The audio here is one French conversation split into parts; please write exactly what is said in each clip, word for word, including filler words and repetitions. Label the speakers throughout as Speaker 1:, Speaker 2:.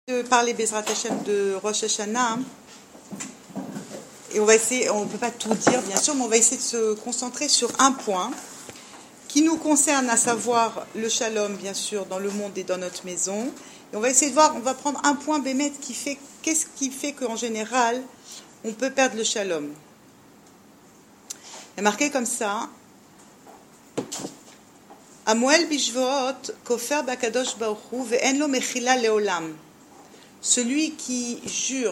Speaker 1: De parler Bezrat Hashem de Rosh Hashanah, et on va essayer, on ne peut pas tout dire bien sûr, mais on va essayer de se concentrer sur un point qui nous concerne, à savoir le shalom bien sûr dans le monde et dans notre maison. Et on va essayer de voir, on va prendre un point bémet qui fait, qu'est-ce qui fait qu'en général on peut perdre le shalom. Il est marqué comme ça: Amoel bishvot kofer bakadosh baruch hu ve'en lo mechila leolam. Celui qui jure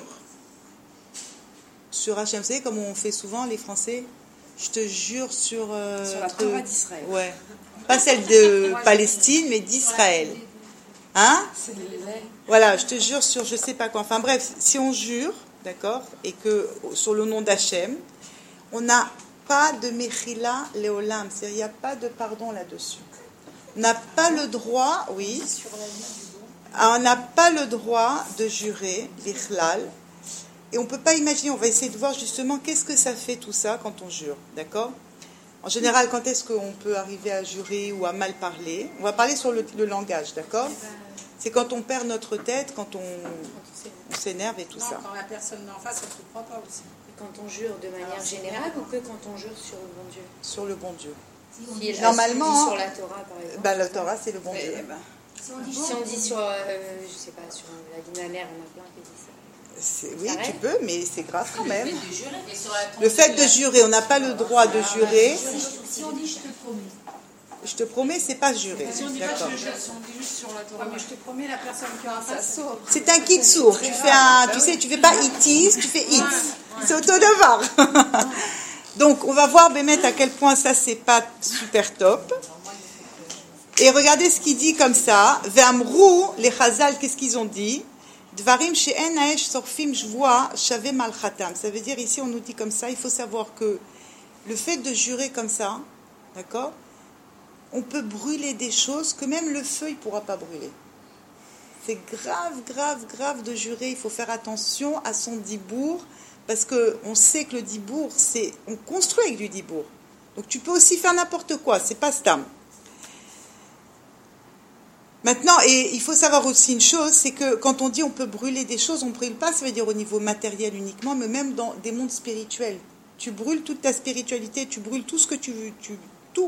Speaker 1: sur Hachem, vous savez comme on fait souvent les Français, je te jure sur euh,
Speaker 2: sur la Torah d'Israël.
Speaker 1: Ouais. Pas celle de Palestine, mais d'Israël. Hein? Voilà, je te jure sur je sais pas quoi. Enfin bref, si on jure, d'accord, et que sur le nom d'Hachem, on n'a pas de mechila leolam, c'est-à-dire il n'y a pas de pardon là-dessus. On n'a pas le droit, oui. Sur la vie. On n'a pas le droit de jurer, l'ichlal, et on ne peut pas imaginer, on va essayer de voir justement qu'est-ce que ça fait tout ça quand on jure, d'accord? En général, quand est-ce qu'on peut arriver à jurer ou à mal parler? On va parler sur le, le langage, d'accord? C'est quand on perd notre tête, quand on, on s'énerve et tout
Speaker 2: non,
Speaker 1: ça.
Speaker 2: Quand la personne en face, elle ne te croit pas aussi.
Speaker 3: Et quand on jure de manière Alors, générale ou que quand on jure sur le bon Dieu?
Speaker 1: Sur le bon Dieu.
Speaker 3: Si elle
Speaker 1: Normalement,
Speaker 3: sur la Torah, par exemple.
Speaker 1: Bah, la Torah, c'est le bon Dieu.
Speaker 2: Ben,
Speaker 3: Si on dit, si on dit sur, euh, je sais pas, sur la vie de ma mère, on a plein qui disent ça.
Speaker 1: C'est, oui,
Speaker 3: Pareil.
Speaker 1: tu peux, mais c'est grave quand même.
Speaker 2: le fait de jurer. Et sur la
Speaker 1: Le fait de jurer, on n'a pas le droit de jurer.
Speaker 4: Si on dit je te promets.
Speaker 1: Je te promets, c'est pas jurer.
Speaker 2: Si on dit pas
Speaker 1: D'accord.
Speaker 2: je jure, si on dit juste sur la Torah, mais je te promets, la personne qui est en face saute.
Speaker 1: C'est un kit sourd. Tu fais un, tu sais, tu fais pas itis, tu fais it. C'est auto-devoir. Donc, on va voir Bémet à quel point ça c'est pas super top. Et regardez ce qu'il dit comme ça. Ve'amrou, les Chazal, qu'est-ce qu'ils ont dit? Dvarim she'en haesh sorfim shvoa shave malchatam. Ça veut dire, ici, on nous dit comme ça, il faut savoir que le fait de jurer comme ça, d'accord, on peut brûler des choses que même le feu, il ne pourra pas brûler. C'est grave, grave, grave de jurer. Il faut faire attention à son dibour, parce qu'on sait que le dibour, c'est, on construit avec du dibour. Donc tu peux aussi faire n'importe quoi, c'est pas stam. Maintenant, et il faut savoir aussi une chose, c'est que quand on dit on peut brûler des choses, on ne brûle pas, ça veut dire au niveau matériel uniquement, mais même dans des mondes spirituels. Tu brûles toute ta spiritualité, tu brûles tout ce que tu veux, tu, tout.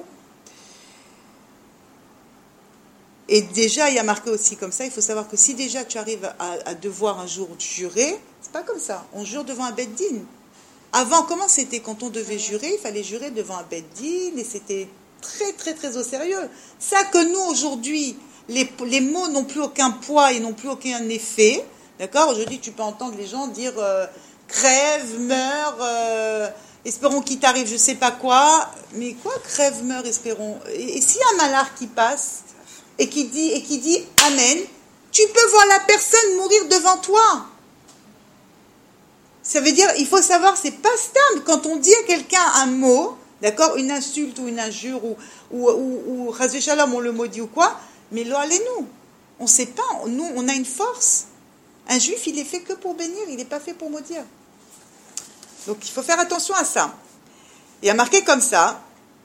Speaker 1: Et déjà, il y a marqué aussi comme ça, il faut savoir que si déjà tu arrives à, à devoir un jour jurer, c'est pas comme ça, on jure devant un beth din. Avant, comment c'était quand on devait jurer? Il fallait jurer devant un beth din, et c'était très très très au sérieux. Ça que nous aujourd'hui, les, les mots n'ont plus aucun poids et n'ont plus aucun effet, d'accord? Aujourd'hui, tu peux entendre les gens dire euh, crève, meurt, euh, espérons qu'il t'arrive je sais pas quoi, mais quoi crève, meurt, espérons? Et, et s'il y a un malheur qui passe et qui dit, et qui dit Amen, tu peux voir la personne mourir devant toi. Ça veut dire, il faut savoir, c'est pas stable. Quand on dit à quelqu'un un mot, d'accord, une insulte ou une injure, ou, ou, ou, ou Chazvé Shalom, on le maudit ou quoi, mais là, allez-nous. On ne sait pas, nous, on a une force. Un juif, il est fait que pour bénir, il n'est pas fait pour maudire. Donc, il faut faire attention à ça. Il y a marqué comme ça,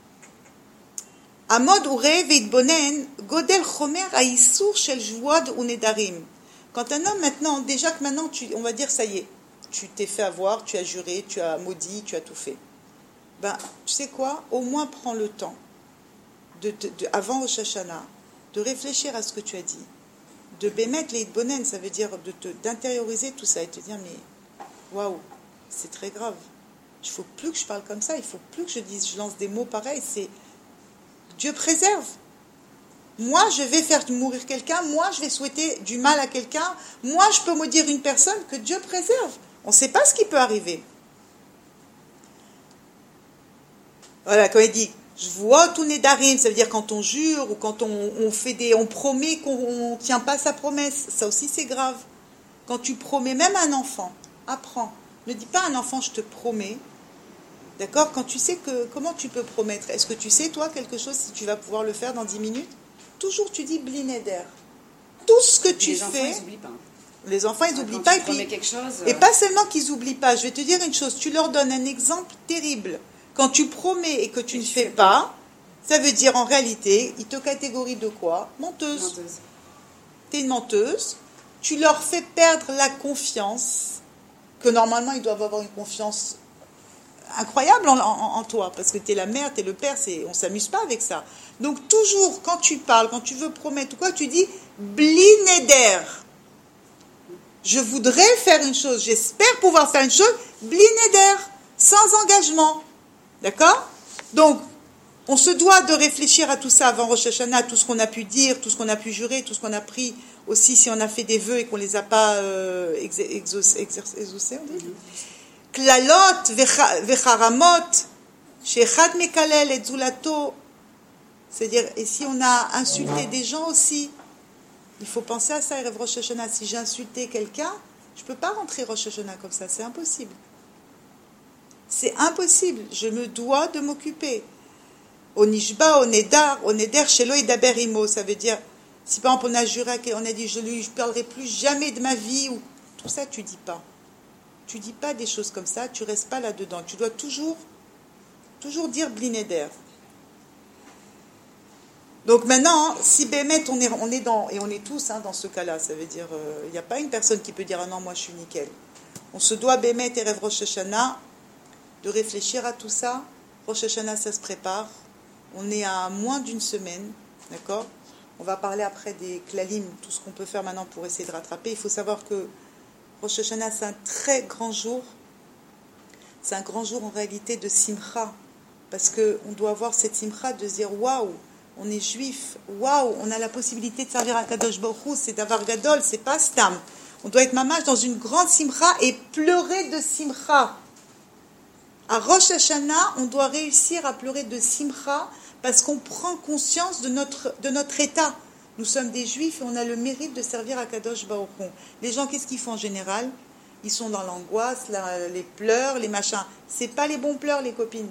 Speaker 1: Amod ure veitbonen godel chomer haïsour shel jvoad ou nedarim. Quand un homme maintenant, déjà que maintenant, tu, on va dire ça y est, tu t'es fait avoir, tu as juré, tu as maudit, tu as tout fait. Ben, tu sais quoi? Au moins prends le temps, de, de, de, avant Rosh Hashanah, de réfléchir à ce que tu as dit, de bémettre les bonen, ça veut dire de te, d'intérioriser tout ça et te dire mais waouh, c'est très grave. Il ne faut plus que je parle comme ça, il ne faut plus que je dise, je lance des mots pareils. C'est Dieu préserve. Moi, je vais faire mourir quelqu'un, moi, je vais souhaiter du mal à quelqu'un, moi, je peux maudire une personne, que Dieu préserve. On ne sait pas ce qui peut arriver. Voilà, quand il dit, je vois tout nedarim, ça veut dire quand on jure ou quand on, on fait des, on promet qu'on ne tient pas sa promesse. Ça aussi, c'est grave. Quand tu promets, même un enfant, apprends. Ne dis pas à un enfant, je te promets. D'accord? Quand tu sais que, comment tu peux promettre? Est-ce que tu sais, toi, quelque chose, si tu vas pouvoir le faire dans dix minutes? Toujours, tu dis blinéder. Tout ce que tu
Speaker 2: les
Speaker 1: fais.
Speaker 2: enfants, ils n'oublient pas.
Speaker 1: Les enfants, ils n'oublient
Speaker 2: Quand
Speaker 1: pas.
Speaker 2: tu
Speaker 1: Et, puis,
Speaker 2: quelque chose,
Speaker 1: et pas seulement qu'ils n'oublient pas. Je vais te dire une chose. Tu leur donnes un exemple terrible. Quand tu promets et que tu
Speaker 2: et
Speaker 1: ne
Speaker 2: tu
Speaker 1: fais pas, ça veut dire en réalité, ils te catégorient de quoi? Menteuse.
Speaker 2: menteuse.
Speaker 1: Tu es une menteuse. tu leur fais perdre la confiance, que normalement ils doivent avoir une confiance incroyable en, en, en toi, parce que tu es la mère, tu es le père, c'est, on ne s'amuse pas avec ça. Donc toujours, quand tu parles, quand tu veux promettre ou quoi, tu dis « bli neder ». Je voudrais faire une chose, j'espère pouvoir faire une chose, bli neder, sans engagement. D'accord? Donc, on se doit de réfléchir à tout ça avant Rosh Hashanah, tout ce qu'on a pu dire, tout ce qu'on a pu jurer, tout ce qu'on a pris, aussi si on a fait des vœux et qu'on ne les a pas euh, exaucés, exaucés, on dit. Klalot vecharamot, shechad mekalel et zulato. C'est-à-dire, et si on a insulté des gens aussi, il faut penser à ça, Erev Rosh Hashanah. Si j'ai insulté quelqu'un, je ne peux pas rentrer Rosh Hashanah comme ça, c'est impossible. C'est impossible, je me dois de m'occuper. Au Nishba, au Nedar, au Neder, Shelo Edaber Imo, ça veut dire, si par exemple on a juré, on a dit je ne parlerai plus jamais de ma vie, ou tout ça, tu ne dis pas. Tu ne dis pas des choses comme ça, tu ne restes pas là-dedans. Tu dois toujours, toujours dire Bli Neder. Donc maintenant, si Bémet, on est, on est dans, et on est tous hein, dans ce cas-là, ça veut dire, il euh, n'y a pas une personne qui peut dire ah non, moi je suis nickel. On se doit Bémet et Erev Rosh Hashanah de réfléchir à tout ça. Rosh Hashanah, ça se prépare. On est à moins d'une semaine, d'accord? On va parler après des klalim, tout ce qu'on peut faire maintenant pour essayer de rattraper. Il faut savoir que Rosh Hashanah, c'est un très grand jour. C'est un grand jour en réalité de simcha, parce qu'on doit avoir cette simcha de se dire waouh, on est juif, waouh, on a la possibilité de servir à Kadosh Baruch Hu, c'est d'avoir gadol, c'est pas stam. On doit être mamash dans une grande simcha et pleurer de simcha. À Rosh Hashanah, on doit réussir à pleurer de simcha parce qu'on prend conscience de notre, de notre état. Nous sommes des juifs et on a le mérite de servir à Kadosh Baruch Hu. Les gens, qu'est-ce qu'ils font en général? Ils sont dans l'angoisse, la, les pleurs, les machins. C'est pas les bons pleurs, les copines.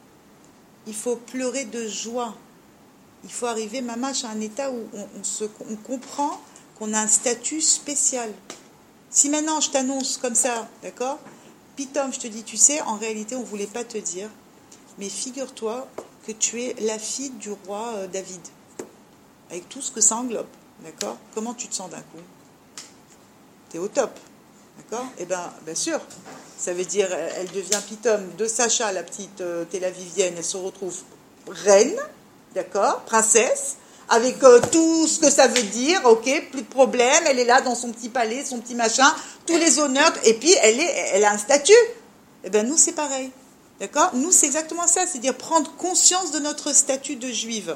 Speaker 1: Il faut pleurer de joie. Il faut arriver, mamash, à un état où on, on, se, on comprend qu'on a un statut spécial. Si maintenant je t'annonce comme ça, d'accord? Pitom, je te dis, tu sais, en réalité, on ne voulait pas te dire, mais figure-toi que tu es la fille du roi euh, David, avec tout ce que ça englobe, d'accord? Comment tu te sens d'un coup? Tu es au top, d'accord? Eh bien, bien sûr, ça veut dire, elle devient Pitom de Sacha, la petite euh, Tel Avivienne, elle se retrouve reine, d'accord? Princesse, avec euh, tout ce que ça veut dire, ok, plus de problème, elle est là dans son petit palais, son petit machin, tous les honneurs, et puis elle, est, elle a un statut. Eh bien, nous, c'est pareil, d'accord? Nous, c'est exactement ça, c'est-à-dire prendre conscience de notre statut de juive,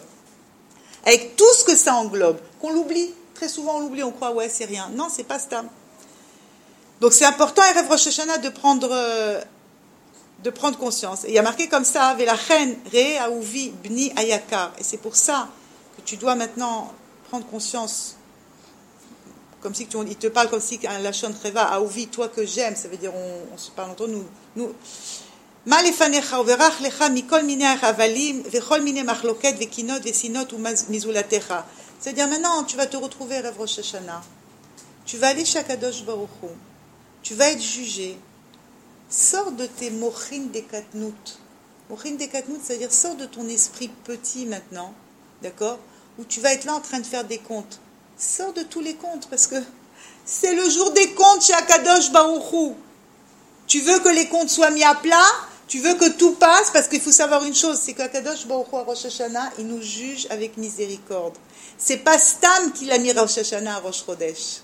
Speaker 1: avec tout ce que ça englobe, qu'on l'oublie. Très souvent, on l'oublie, on croit, ouais, c'est rien. Non, c'est pas ça. Donc, c'est important, Erev Rosh Hashanah, de prendre, euh, de prendre conscience. Et il y a marqué comme ça, Velachen re aouvi bni ayakar. Et c'est pour ça que tu dois maintenant prendre conscience, comme si tu, il te parle comme si un lachon reva, aouvi, toi que j'aime, ça veut dire on, on se parle entre nous. nous Ma lefanecha uverach lecha mikol minei avalim vechol minei machloket vekinot vesinot ou mizulatecha. C'est-à-dire maintenant tu vas te retrouver Erev Rosh Hashanah, tu vas aller chez Kadosh Baruch Hu, tu vas être jugé. Sors de tes mochin dekatnout. Mochin dekatnout, c'est-à-dire sors de ton esprit petit maintenant, d'accord, où tu vas être là en train de faire des comptes. Sors de tous les comptes, parce que c'est le jour des comptes chez Akadosh Baruch Hu. Tu veux que les comptes soient mis à plat, tu veux que tout passe, parce qu'il faut savoir une chose, c'est qu'Akadosh Baruch Hu à Rosh Hashanah, il nous juge avec miséricorde. C'est pas Stam qui l'a mis à Rosh Hashanah à Rosh Chodesh.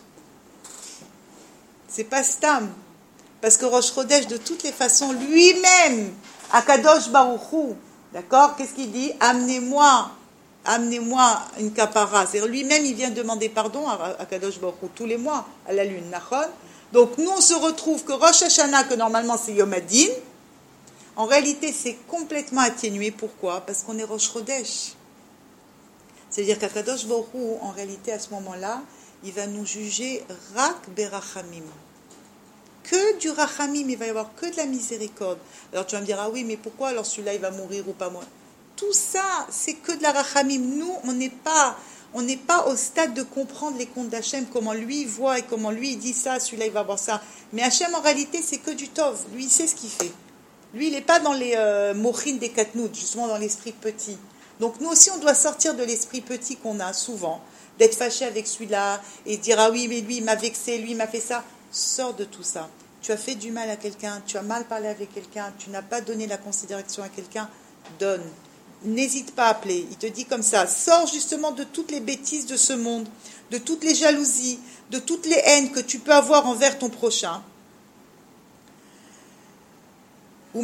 Speaker 1: C'est pas Stam. Parce que Rosh Chodesh, de toutes les façons, lui-même, Akadosh Baruch Hu, d'accord, qu'est-ce qu'il dit? Amenez-moi, amenez-moi une kapara. C'est-à-dire lui-même, il vient demander pardon à Akadosh Baruch Hu tous les mois, à la lune, nachon. Donc nous, on se retrouve que Rosh Hashanah, que normalement c'est Yom Hadin, en réalité, c'est complètement atténué. Pourquoi? Parce qu'on est Rosh Chodesh. C'est-à-dire qu'Akadosh Baruch Hu, en réalité, à ce moment-là, il va nous juger rak berachamim. Que du rachamim, il va y avoir que de la miséricorde. Alors tu vas me dire, ah oui, mais pourquoi alors celui-là, il va mourir ou pas moi? Tout ça, c'est que de la rachamim. Nous, on n'est pas, on n'est pas au stade de comprendre les comptes d'Hachem, comment lui voit et comment lui il dit ça, celui-là, il va avoir ça. Mais Hachem, en réalité, c'est que du tov. Lui, il sait ce qu'il fait. Lui, il n'est pas dans les euh, mochin des katnout, justement dans l'esprit petit. Donc nous aussi, on doit sortir de l'esprit petit qu'on a souvent, d'être fâché avec celui-là et dire ah oui mais lui il m'a vexé, lui il m'a fait ça. Sors de tout ça. Tu as fait du mal à quelqu'un, tu as mal parlé avec quelqu'un, tu n'as pas donné la considération à quelqu'un, donne. N'hésite pas à appeler. Il te dit comme ça, sors justement de toutes les bêtises de ce monde, de toutes les jalousies, de toutes les haines que tu peux avoir envers ton prochain. Ça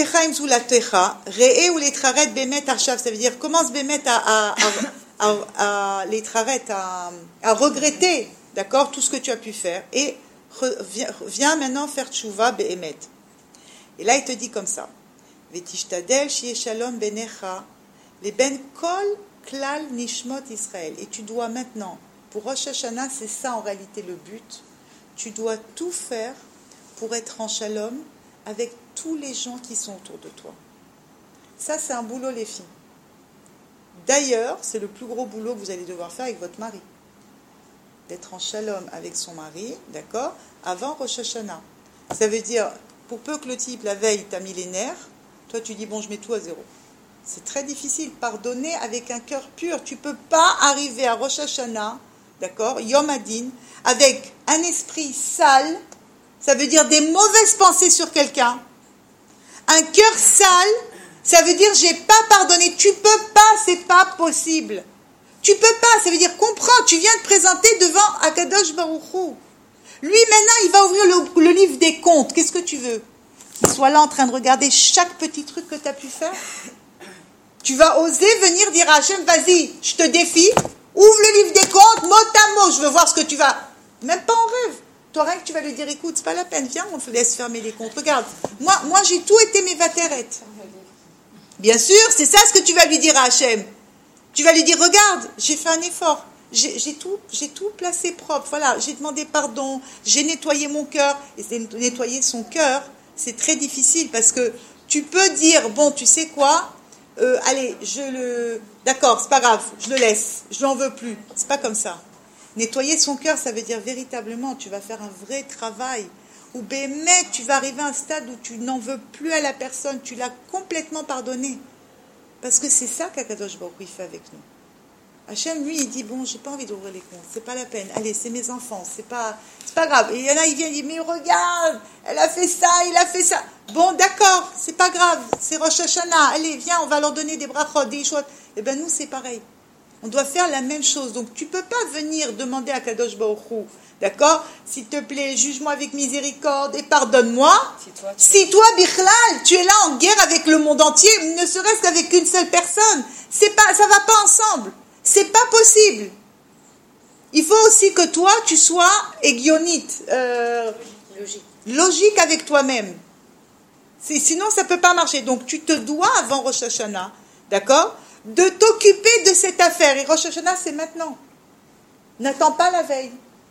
Speaker 1: veut dire commence bémet à, à, à, à, à, à, à regretter, d'accord, tout ce que tu as pu faire et viens, viens maintenant faire tchouva bémet. Et là il te dit comme ça. Vetishtadel shiye shalom benecha leben kol klal nishmot Israël. Et tu dois maintenant, pour Rosh Hashanah, c'est ça en réalité le but, tu dois tout faire pour être en shalom avec tous les gens qui sont autour de toi. Ça, c'est un boulot, les filles. D'ailleurs, c'est le plus gros boulot que vous allez devoir faire avec votre mari. D'être en shalom avec son mari, d'accord, avant Rosh Hashanah. Ça veut dire, pour peu que le type, la veille, t'a mis les nerfs, toi, tu dis, bon, je mets tout à zéro. C'est très difficile. Pardonner avec un cœur pur. Tu ne peux pas arriver à Rosh Hashanah, d'accord, Yom Hadin, avec un esprit sale. Ça veut dire des mauvaises pensées sur quelqu'un. Un cœur sale, ça veut dire j'ai pas pardonné. Tu peux pas, c'est pas possible. Tu peux pas, ça veut dire comprends, tu viens te présenter devant Akadosh Baruch Hu. Lui maintenant, il va ouvrir le, le livre des comptes. Qu'est-ce que tu veux? Qu'il soit là en train de regarder chaque petit truc que tu as pu faire. Tu vas oser venir dire à Hachem, vas-y, je te défie, ouvre le livre des comptes, mot à mot, je veux voir ce que tu vas. Même pas en rêve. Toi, rien que tu vas lui dire, écoute, c'est pas la peine, viens, on te laisse fermer les comptes. Regarde, moi, moi j'ai tout été mes vatérettes. Bien sûr, c'est ça ce que tu vas lui dire à Hachem. Tu vas lui dire, regarde, j'ai fait un effort, j'ai, j'ai, tout, j'ai tout placé propre, voilà, j'ai demandé pardon, j'ai nettoyé mon cœur. Et c'est nettoyer son cœur, c'est très difficile parce que tu peux dire, bon, tu sais quoi, euh, allez, je le... D'accord, c'est pas grave, je le laisse, je n'en veux plus. C'est pas comme ça. Nettoyer son cœur, ça veut dire véritablement, tu vas faire un vrai travail. Ou bémet, tu vas arriver à un stade où tu n'en veux plus à la personne, tu l'as complètement pardonné. Parce que c'est ça qu'Akadosh Baruch Hu fait avec nous. Hachem, lui, il dit, bon, j'ai pas envie d'ouvrir les comptes, c'est pas la peine. Allez, c'est mes enfants, c'est pas, c'est pas grave. Et il y en a, il vient, il dit, mais regarde, elle a fait ça, il a fait ça. Bon, d'accord, c'est pas grave, c'est Rosh Hashanah. Allez, viens, on va leur donner des brachot, des choses. Eh bien, nous, c'est pareil. On doit faire la même chose. Donc, tu ne peux pas venir demander à Kadosh Baruch Hu, d'accord, s'il te plaît, juge-moi avec miséricorde et pardonne-moi. Si toi, tu, si toi Bichlal, tu es là en guerre avec le monde entier, ne serait-ce qu'avec une seule personne, c'est pas, ça ne va pas ensemble. C'est pas possible. Il faut aussi que toi, tu sois égyonite, euh, logique. logique avec toi-même. C'est, sinon, ça ne peut pas marcher. Donc, tu te dois, avant Rosh Hashanah, d'accord, de t'occuper de cette affaire. Et Rosh Hashanah, c'est maintenant. N'attends pas la veille.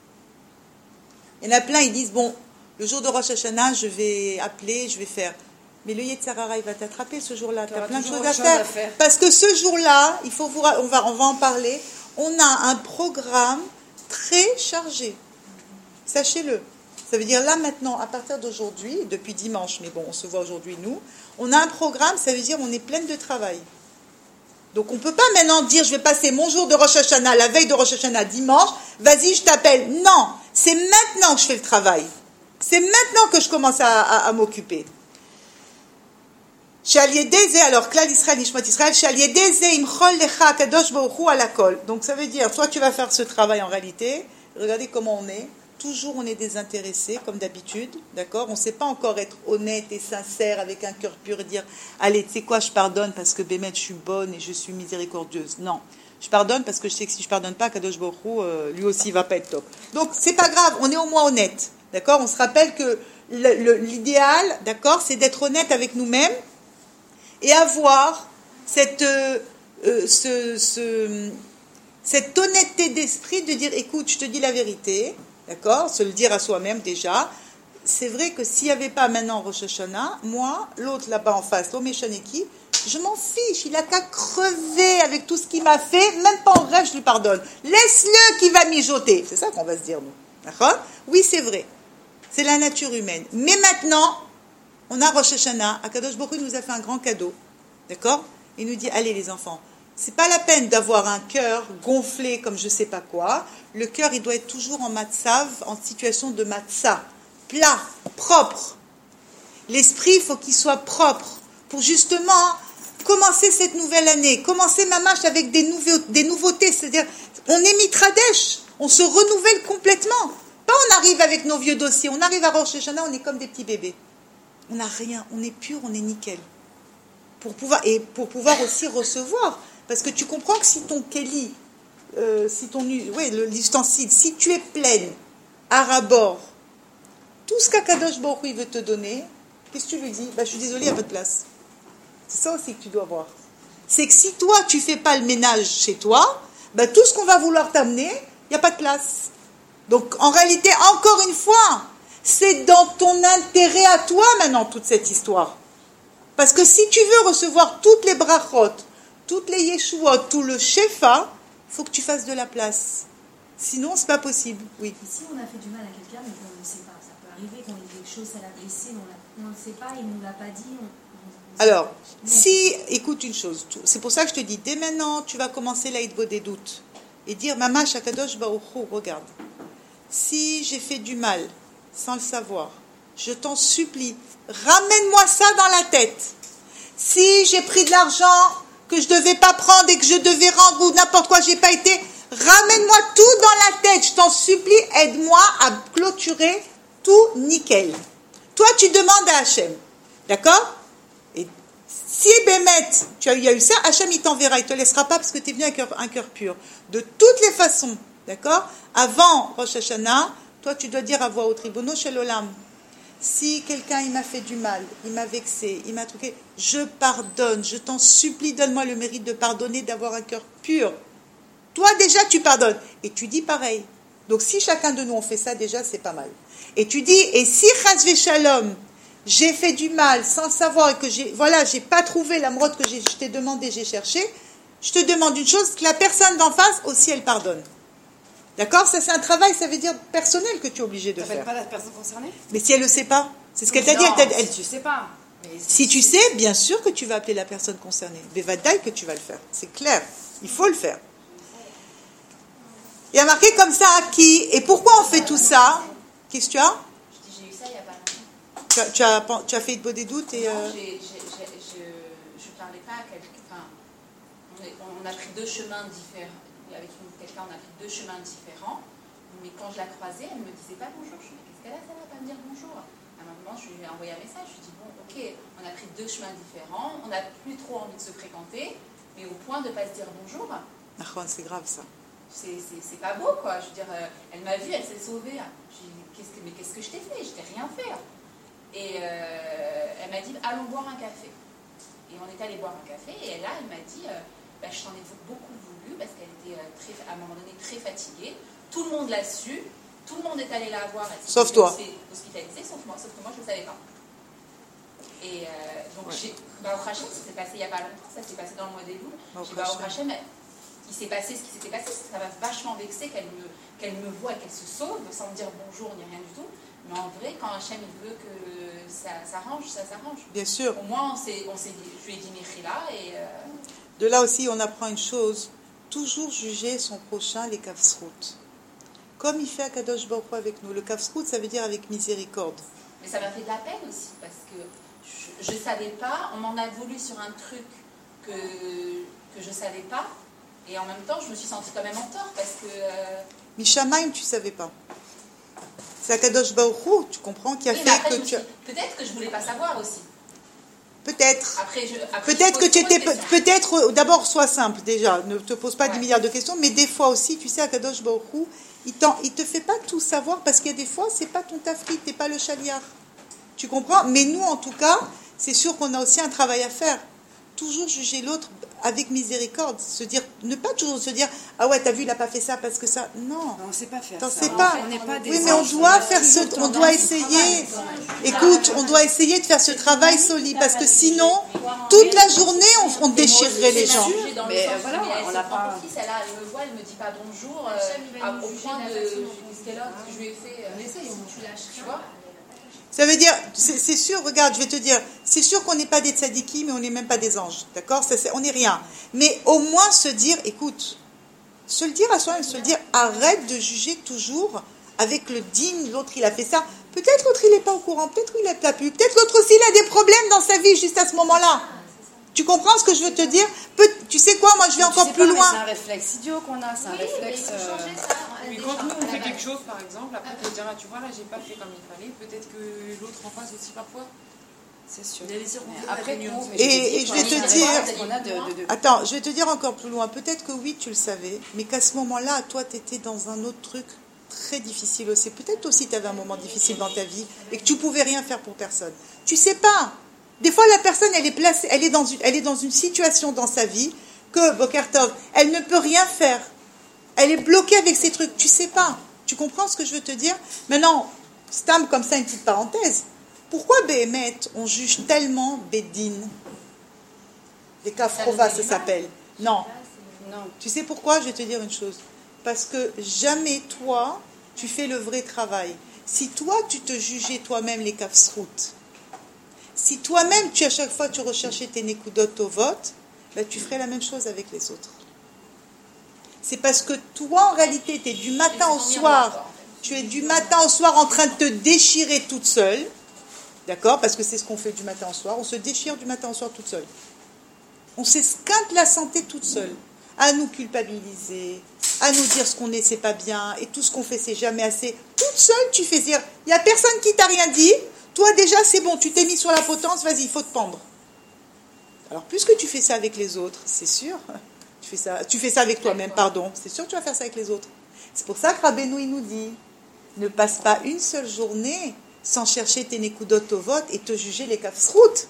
Speaker 1: Il y en a plein, ils disent, bon, le jour de Rosh Hashanah, je vais appeler, je vais faire. Mais le Yetzer Hara, il va t'attraper ce jour-là. Tu as plein de choses à faire. à faire. Parce que ce jour-là, il faut vous, on va, on va en parler, on a un programme très chargé. Sachez-le. Ça veut dire là, maintenant, à partir d'aujourd'hui, depuis dimanche, mais bon, on se voit aujourd'hui, nous, on a un programme, ça veut dire on est pleine de travail. Donc, on ne peut pas maintenant dire, je vais passer mon jour de Rosh Hashanah, la veille de Rosh Hashanah, dimanche, vas-y, je t'appelle. Non, c'est maintenant que je fais le travail. C'est maintenant que je commence à, à, à m'occuper. Alors, Klal Israël, Nishmat Israël, donc, ça veut dire, toi, tu vas faire ce travail en réalité. Regardez comment on est. Toujours, on est désintéressé, comme d'habitude, d'accord? On ne sait pas encore être honnête et sincère avec un cœur pur et dire, allez, tu sais quoi, je pardonne parce que Bémet, je suis bonne et je suis miséricordieuse. Non, je pardonne parce que je sais que si je ne pardonne pas, Kadosh Baruch Hu, euh, lui aussi, il ne va pas être top. Donc, c'est pas grave, on est au moins honnête, d'accord? On se rappelle que le, le, l'idéal, d'accord, c'est d'être honnête avec nous-mêmes et avoir cette, euh, euh, ce, ce, cette honnêteté d'esprit de dire, écoute, je te dis la vérité. D'accord, se le dire à soi-même déjà. C'est vrai que s'il n'y avait pas maintenant Rosh Hashanah, moi, l'autre là-bas en face, l'Omeshaneki, je m'en fiche. Il n'a qu'à crever avec tout ce qu'il m'a fait. Même pas en rêve, je lui pardonne. Laisse-le qui va mijoter. C'est ça qu'on va se dire, nous. D'accord? Oui, c'est vrai. C'est la nature humaine. Mais maintenant, on a Rosh Hashanah. Akadosh Baruch Hu nous a fait un grand cadeau. D'accord? Il nous dit, allez les enfants, C'est pas la peine d'avoir un cœur gonflé comme je sais pas quoi. Le cœur, il doit être toujours en matzav, en situation de matzah, plat, propre. L'esprit, il faut qu'il soit propre pour justement commencer cette nouvelle année, commencer ma marche avec des, nouveaux, des nouveautés, c'est-à-dire on est mitradesh, on se renouvelle complètement. Pas on arrive avec nos vieux dossiers, on arrive à Rosh Hashanah, on est comme des petits bébés. On n'a rien, on est pur, on est nickel. Pour pouvoir, et pour pouvoir aussi recevoir, parce que tu comprends que si ton Kelly, euh, si ton, ouais, l'ustensile, si tu es pleine, à rabord, tout ce qu'Akadosh Baruch Hu veut te donner, qu'est-ce que tu lui dis? Bah, je suis désolée, il n'y a pas de place. C'est ça aussi que tu dois voir. C'est que si toi, tu ne fais pas le ménage chez toi, bah, tout ce qu'on va vouloir t'amener, il n'y a pas de place. Donc, en réalité, encore une fois, c'est dans ton intérêt à toi maintenant, toute cette histoire. Parce que si tu veux recevoir toutes les brachot, toutes les yeshuot, tout le shefa, il faut que tu fasses de la place. Sinon, c'est pas possible. Oui.
Speaker 4: Si on a fait du mal à quelqu'un, mais qu'on ne sait pas, ça peut arriver qu'on ait quelque chose, ça l'a blessé, mais on ne sait pas, il ne nous l'a pas dit. On, on
Speaker 1: Alors, si, écoute une chose, c'est pour ça que je te dis, dès maintenant, tu vas commencer l'Aïdbo des doutes et dire, Mama Shakadosh Baruch Hu, regarde, si j'ai fait du mal sans le savoir, je t'en supplie, ramène-moi ça dans la tête. Si j'ai pris de l'argent que je ne devais pas prendre et que je devais rendre ou n'importe quoi, j'ai pas été, ramène-moi tout dans la tête, je t'en supplie, aide-moi à clôturer tout nickel. Toi, tu demandes à Hachem, d'accord? Et si Bémet, tu as, il y a eu ça, Hachem il t'enverra, il ne te laissera pas parce que tu es venu avec un cœur pur. De toutes les façons, d'accord? Avant Rosh Hashanah, toi tu dois dire à voix haute, Ribono Shel Olam, si quelqu'un il m'a fait du mal, il m'a vexé, il m'a truqué, je pardonne, je t'en supplie, donne-moi le mérite de pardonner, d'avoir un cœur pur. Toi déjà tu pardonnes. Et tu dis pareil. Donc si chacun de nous on fait ça, déjà c'est pas mal. Et tu dis, et si Chas Shalom, j'ai fait du mal sans savoir et que j'ai, voilà, j'ai pas trouvé la mrotte que j'ai, je t'ai demandé, j'ai cherché, je te demande une chose, que la personne d'en face aussi elle pardonne. D'accord? Ça c'est un travail, ça veut dire personnel que tu es obligé de
Speaker 2: T'appelles
Speaker 1: faire.
Speaker 2: pas la personne concernée?
Speaker 1: Mais si elle le sait pas, c'est ce qu'elle t'a dit.
Speaker 2: Non,
Speaker 1: Elle t'a- elle-
Speaker 2: si tu sais pas. Mais
Speaker 1: si tu sais, bien sûr que tu vas appeler la personne concernée. Bevadaï que tu vas le faire. C'est clair. Il faut le faire. Il y a marqué comme ça qui. Et pourquoi on fait tout ça? Qu'est-ce que tu as?
Speaker 3: Je dis, j'ai eu ça il n'y a pas longtemps.
Speaker 1: Tu as, tu as, tu as fait de des doutes et.
Speaker 5: Non,
Speaker 1: euh,
Speaker 5: j'ai- j'ai- j'ai- je ne parlais pas à quelqu'un. Enfin, on, est- on a pris deux chemins différents. Avec une- quelqu'un, on a pris deux chemins différents. Mais quand je la croisais, elle ne me disait pas bonjour. Je me dis, qu'est-ce qu'elle a, ça va pas me dire bonjour? À un moment, je lui ai envoyé un message. Je lui ai dit, bon, ok, on a pris deux chemins différents. On n'a plus trop envie de se fréquenter. Mais au point de ne pas se dire bonjour,
Speaker 1: Ah, c'est grave ça.
Speaker 5: c'est c'est- c'est pas beau, quoi. Je veux dire, euh, elle m'a vue, elle s'est sauvée. J'ai dit, qu'est-ce que, mais qu'est-ce que je t'ai fait? Je t'ai rien fait. Et euh, elle m'a dit, allons boire un café. Et on est allé boire un café. Et là, elle m'a dit, euh, bah, je t'en ai beaucoup voulu parce qu'elle était euh, très, à un moment donné très fatiguée. Tout le monde l'a su. Tout le monde est allé la voir. Elle s'est
Speaker 1: Sauf toi.
Speaker 5: hospitalisée, sauf moi. Sauf que moi, je ne le savais pas. Et euh, donc, ouais. j'ai, bah, au Hachem, ça s'est passé il n'y a pas longtemps. Ça s'est passé dans le mois des loups. J'ai dit, bah, au Hachem, il s'est passé ce qui s'était passé. Ça m'a vachement vexé qu'elle me, qu'elle me voie et qu'elle se sauve sans me dire bonjour ni rien du tout. Mais en vrai, quand Hachem il veut que ça s'arrange, ça s'arrange.
Speaker 1: Bien sûr.
Speaker 5: Au moins, on s'est, on s'est dit, je lui ai dit Mechila et... Euh...
Speaker 1: De là aussi, on apprend une chose. Toujours juger son prochain, les kafsrout. Comme il fait à Kadosh Baruch Hu avec nous. Le kafsrout, ça veut dire avec miséricorde.
Speaker 5: Mais ça m'a fait de la peine aussi, parce que je ne savais pas, on m'en a voulu sur un truc que, que je ne savais pas, et en même temps, je me suis sentie quand même en tort, parce que... Euh...
Speaker 1: Mishamaim, tu ne savais pas. C'est Akadosh Baruch Hu, tu comprends, qui a
Speaker 5: oui,
Speaker 1: fait
Speaker 5: après,
Speaker 1: que
Speaker 5: tu...
Speaker 1: tu as...
Speaker 5: Peut-être que je ne voulais pas savoir aussi.
Speaker 1: Peut-être.
Speaker 5: Après, je, après,
Speaker 1: peut-être
Speaker 5: je
Speaker 1: que tu étais... Peut-être, d'abord, sois simple, déjà. Ne te pose pas ouais. dix milliards de questions, mais des fois aussi, tu sais, Akadosh Baruch Hu, il ne te fait pas tout savoir, parce qu'il y a des fois, ce n'est pas ton tafrit, tu n'es pas le chaliar. Tu comprends? Mais nous, en tout cas, c'est sûr qu'on a aussi un travail à faire. Toujours juger l'autre avec miséricorde. Se dire, ne pas toujours se dire, ah ouais, t'as vu, il n'a pas fait ça parce que ça. Non.
Speaker 2: On ne sait pas faire
Speaker 1: T'en
Speaker 2: ça.
Speaker 1: sais pas.
Speaker 2: On n'est pas des
Speaker 1: oui, mais on doit faire ce, on doit essayer. Écoute, on doit essayer de faire ce travail solide parce que sinon, toute la journée, on, on déchirerait les gens.
Speaker 5: Mais voilà, on n'a pas. Elle me voit, elle me dit pas bonjour. Au point de, qu'est-ce qu'elle a, ce que je lui ai fait.
Speaker 4: On essaye, tu lâches.
Speaker 5: Tu vois.
Speaker 1: Ça veut dire, c'est, c'est sûr, regarde, je vais te dire, c'est sûr qu'on n'est pas des tzadikis, mais on n'est même pas des anges, d'accord? Ça, c'est, on n'est rien. Mais au moins se dire, écoute, se le dire à soi-même, se le dire, arrête de juger toujours avec le digne, l'autre il a fait ça. Peut-être l'autre il n'est pas au courant, peut-être il n'a pas pu, peut-être l'autre aussi il a des problèmes dans sa vie juste à ce moment-là. Tu comprends ce que je veux te dire? Peut, tu sais quoi, moi je vais
Speaker 2: Tu
Speaker 1: encore
Speaker 2: sais
Speaker 1: plus
Speaker 2: pas,
Speaker 1: loin.
Speaker 2: C'est un réflexe idiot qu'on a, c'est un
Speaker 3: Oui,
Speaker 2: réflexe.
Speaker 3: mais il faut changer ça. On a
Speaker 6: Mais
Speaker 3: des
Speaker 6: quand
Speaker 3: gens
Speaker 6: nous on
Speaker 3: qui
Speaker 6: fait
Speaker 3: ont-
Speaker 6: quelque chose par exemple, après tu te diras, tu vois là j'ai pas fait comme il fallait, peut-être que l'autre en face aussi parfois.
Speaker 2: C'est sûr.
Speaker 6: Il y a des circonstances
Speaker 2: Après,
Speaker 6: atténuantes.
Speaker 2: nous,
Speaker 1: Et- et je vais te dire-
Speaker 2: qu'on a de, de, de-
Speaker 1: Attends, je vais te dire encore plus loin. Peut-être que oui, tu le savais, mais qu'à ce moment-là, toi, tu étais dans un autre truc très difficile aussi. Peut-être aussi tu avais un moment difficile dans ta vie et que tu pouvais rien faire pour personne. Tu sais pas. Des fois, la personne, elle est placée, elle est dans une, elle est dans une situation dans sa vie que, Bokertov, elle ne peut rien faire. Elle est bloquée avec ces trucs. Tu sais pas. Tu comprends ce que je veux te dire? Maintenant, Stam, comme ça, une petite parenthèse. Pourquoi Béhémet, on juge tellement Bédine? Les Kafrova, ça s'appelle. Non.
Speaker 2: Non.
Speaker 1: Tu sais pourquoi? Je vais te dire une chose. Parce que jamais toi, tu fais le vrai travail. Si toi, tu te jugeais toi-même les kafsrout, si toi-même, tu à chaque fois, tu recherchais tes nekudot au vote, ben, tu ferais la même chose avec les autres. C'est parce que toi, en réalité, tu es du matin au soir, tu es du matin au soir en train de te déchirer toute seule, d'accord? Parce que c'est ce qu'on fait du matin au soir, on se déchire du matin au soir toute seule. On s'esquinte la santé toute seule, à nous culpabiliser, à nous dire ce qu'on est, c'est pas bien, et tout ce qu'on fait, c'est jamais assez. Toute seule, tu fais dire, il n'y a personne qui t'a rien dit, toi déjà, c'est bon, tu t'es mis sur la potence, vas-y, il faut te pendre. Alors, puisque tu fais ça avec les autres, c'est sûr, tu fais ça, tu fais ça avec toi-même, pardon, c'est sûr que tu vas faire ça avec les autres. C'est pour ça que Rabbeinu, il nous dit, ne passe pas une seule journée sans chercher tes nekudot tovot et te juger les kafsrout.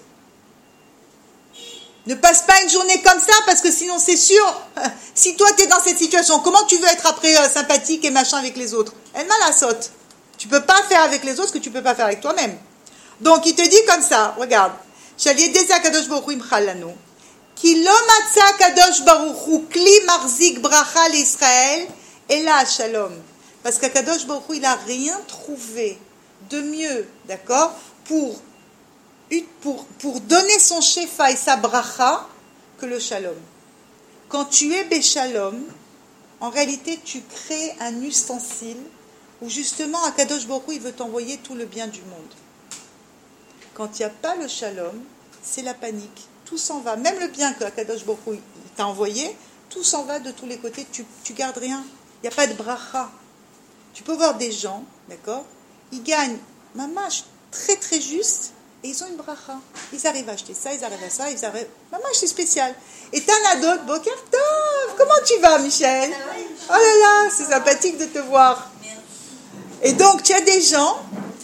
Speaker 1: Ne passe pas une journée comme ça, parce que sinon, c'est sûr, si toi, tu es dans cette situation, comment tu veux être après euh, sympathique et machin avec les autres? Elle m'a la saute. Tu peux pas faire avec les autres ce que tu peux pas faire avec toi-même. Donc, il te dit comme ça, regarde. Shalié desa kadosh baruch hu imchal lanu. Ki lo matza kadosh baruch hu kli marzik bracha l'Israël ela shalom. Parce qu'Akadosh baruch hu, il a rien trouvé de mieux, d'accord, pour Pour, pour donner son shefa et sa bracha que le shalom. Quand tu es béchalom, en réalité, tu crées un ustensile où justement Akadosh Baruch Hu, il veut t'envoyer tout le bien du monde. Quand il n'y a pas le shalom, c'est la panique. Tout s'en va. Même le bien que Akadosh Baruch Hu t'a envoyé, tout s'en va de tous les côtés. Tu tu gardes rien. Il n'y a pas de bracha. Tu peux voir des gens, d'accord, ils gagnent mamash très très juste. Et ils ont une bracha. Ils arrivent à acheter ça, ils arrivent à ça, ils arrivent... Maman, c'est spécial. Et t'en as d'autres, Boker Tov. Comment tu vas, Michel? Oh là là, c'est sympathique de te voir. Et donc, tu as des gens,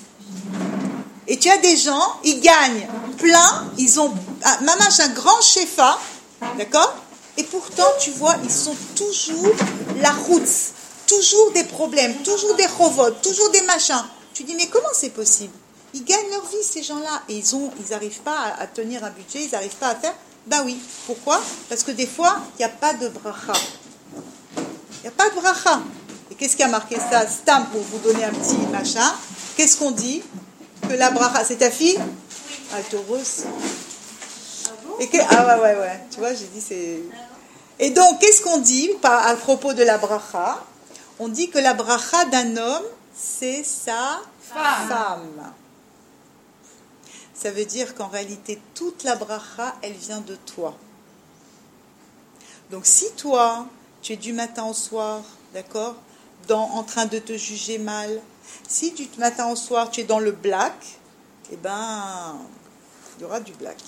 Speaker 1: et tu as des gens, ils gagnent plein, ils ont, ah, maman, j'ai un grand shefa, d'accord? Et pourtant, tu vois, ils sont toujours la route, toujours des problèmes, toujours des chovotes, toujours des machins. Tu dis, mais comment c'est possible? Ils gagnent leur vie, ces gens-là, et ils ont, ils n'arrivent pas à, à tenir un budget, ils n'arrivent pas à faire. Ben oui. Pourquoi? Parce que des fois, il n'y a pas de bracha. Il n'y a pas de bracha. Et qu'est-ce qui a marqué ça? Stam, pour vous donner un petit machin. Qu'est-ce qu'on dit? Que la bracha, c'est ta fille? Oui. Ah, elle est heureuse. Ah bon? Et que, ah ouais, ouais, ouais. Tu vois, j'ai dit c'est... Et donc, qu'est-ce qu'on dit à propos de la bracha? On dit que la bracha d'un homme, c'est sa femme. femme. Ça veut dire qu'en réalité, toute la bracha, elle vient de toi. Donc, si toi, tu es du matin au soir, d'accord, dans, en train de te juger mal, si du matin au soir, tu es dans le black, eh ben, il y aura du black.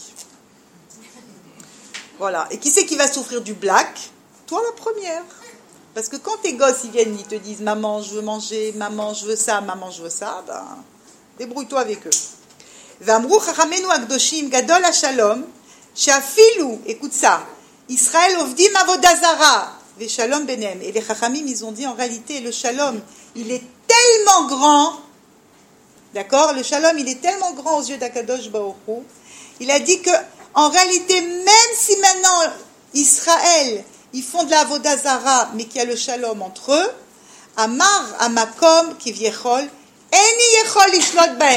Speaker 1: Voilà. Et qui c'est qui va souffrir du black? Toi, la première. Parce que quand tes gosses, ils viennent, ils te disent « Maman, je veux manger, maman, je veux ça, maman, je veux ça », ben, débrouille-toi avec eux. V'amrou chachamenu akdoshim gadol hashalom sheafilu, écoute ça, Israël ovdim avodah zara veshalom benem. Et les chachamim, ils ont dit en réalité, le shalom, il est tellement grand, d'accord, le shalom, il est tellement grand aux yeux d'Akadosh Baruch Hu, il a dit que en réalité, même si maintenant Israël, ils font de la avodah zara, mais qu'il y a le shalom entre eux, Amar amakom kivyechol eni yechol lishlot bahem.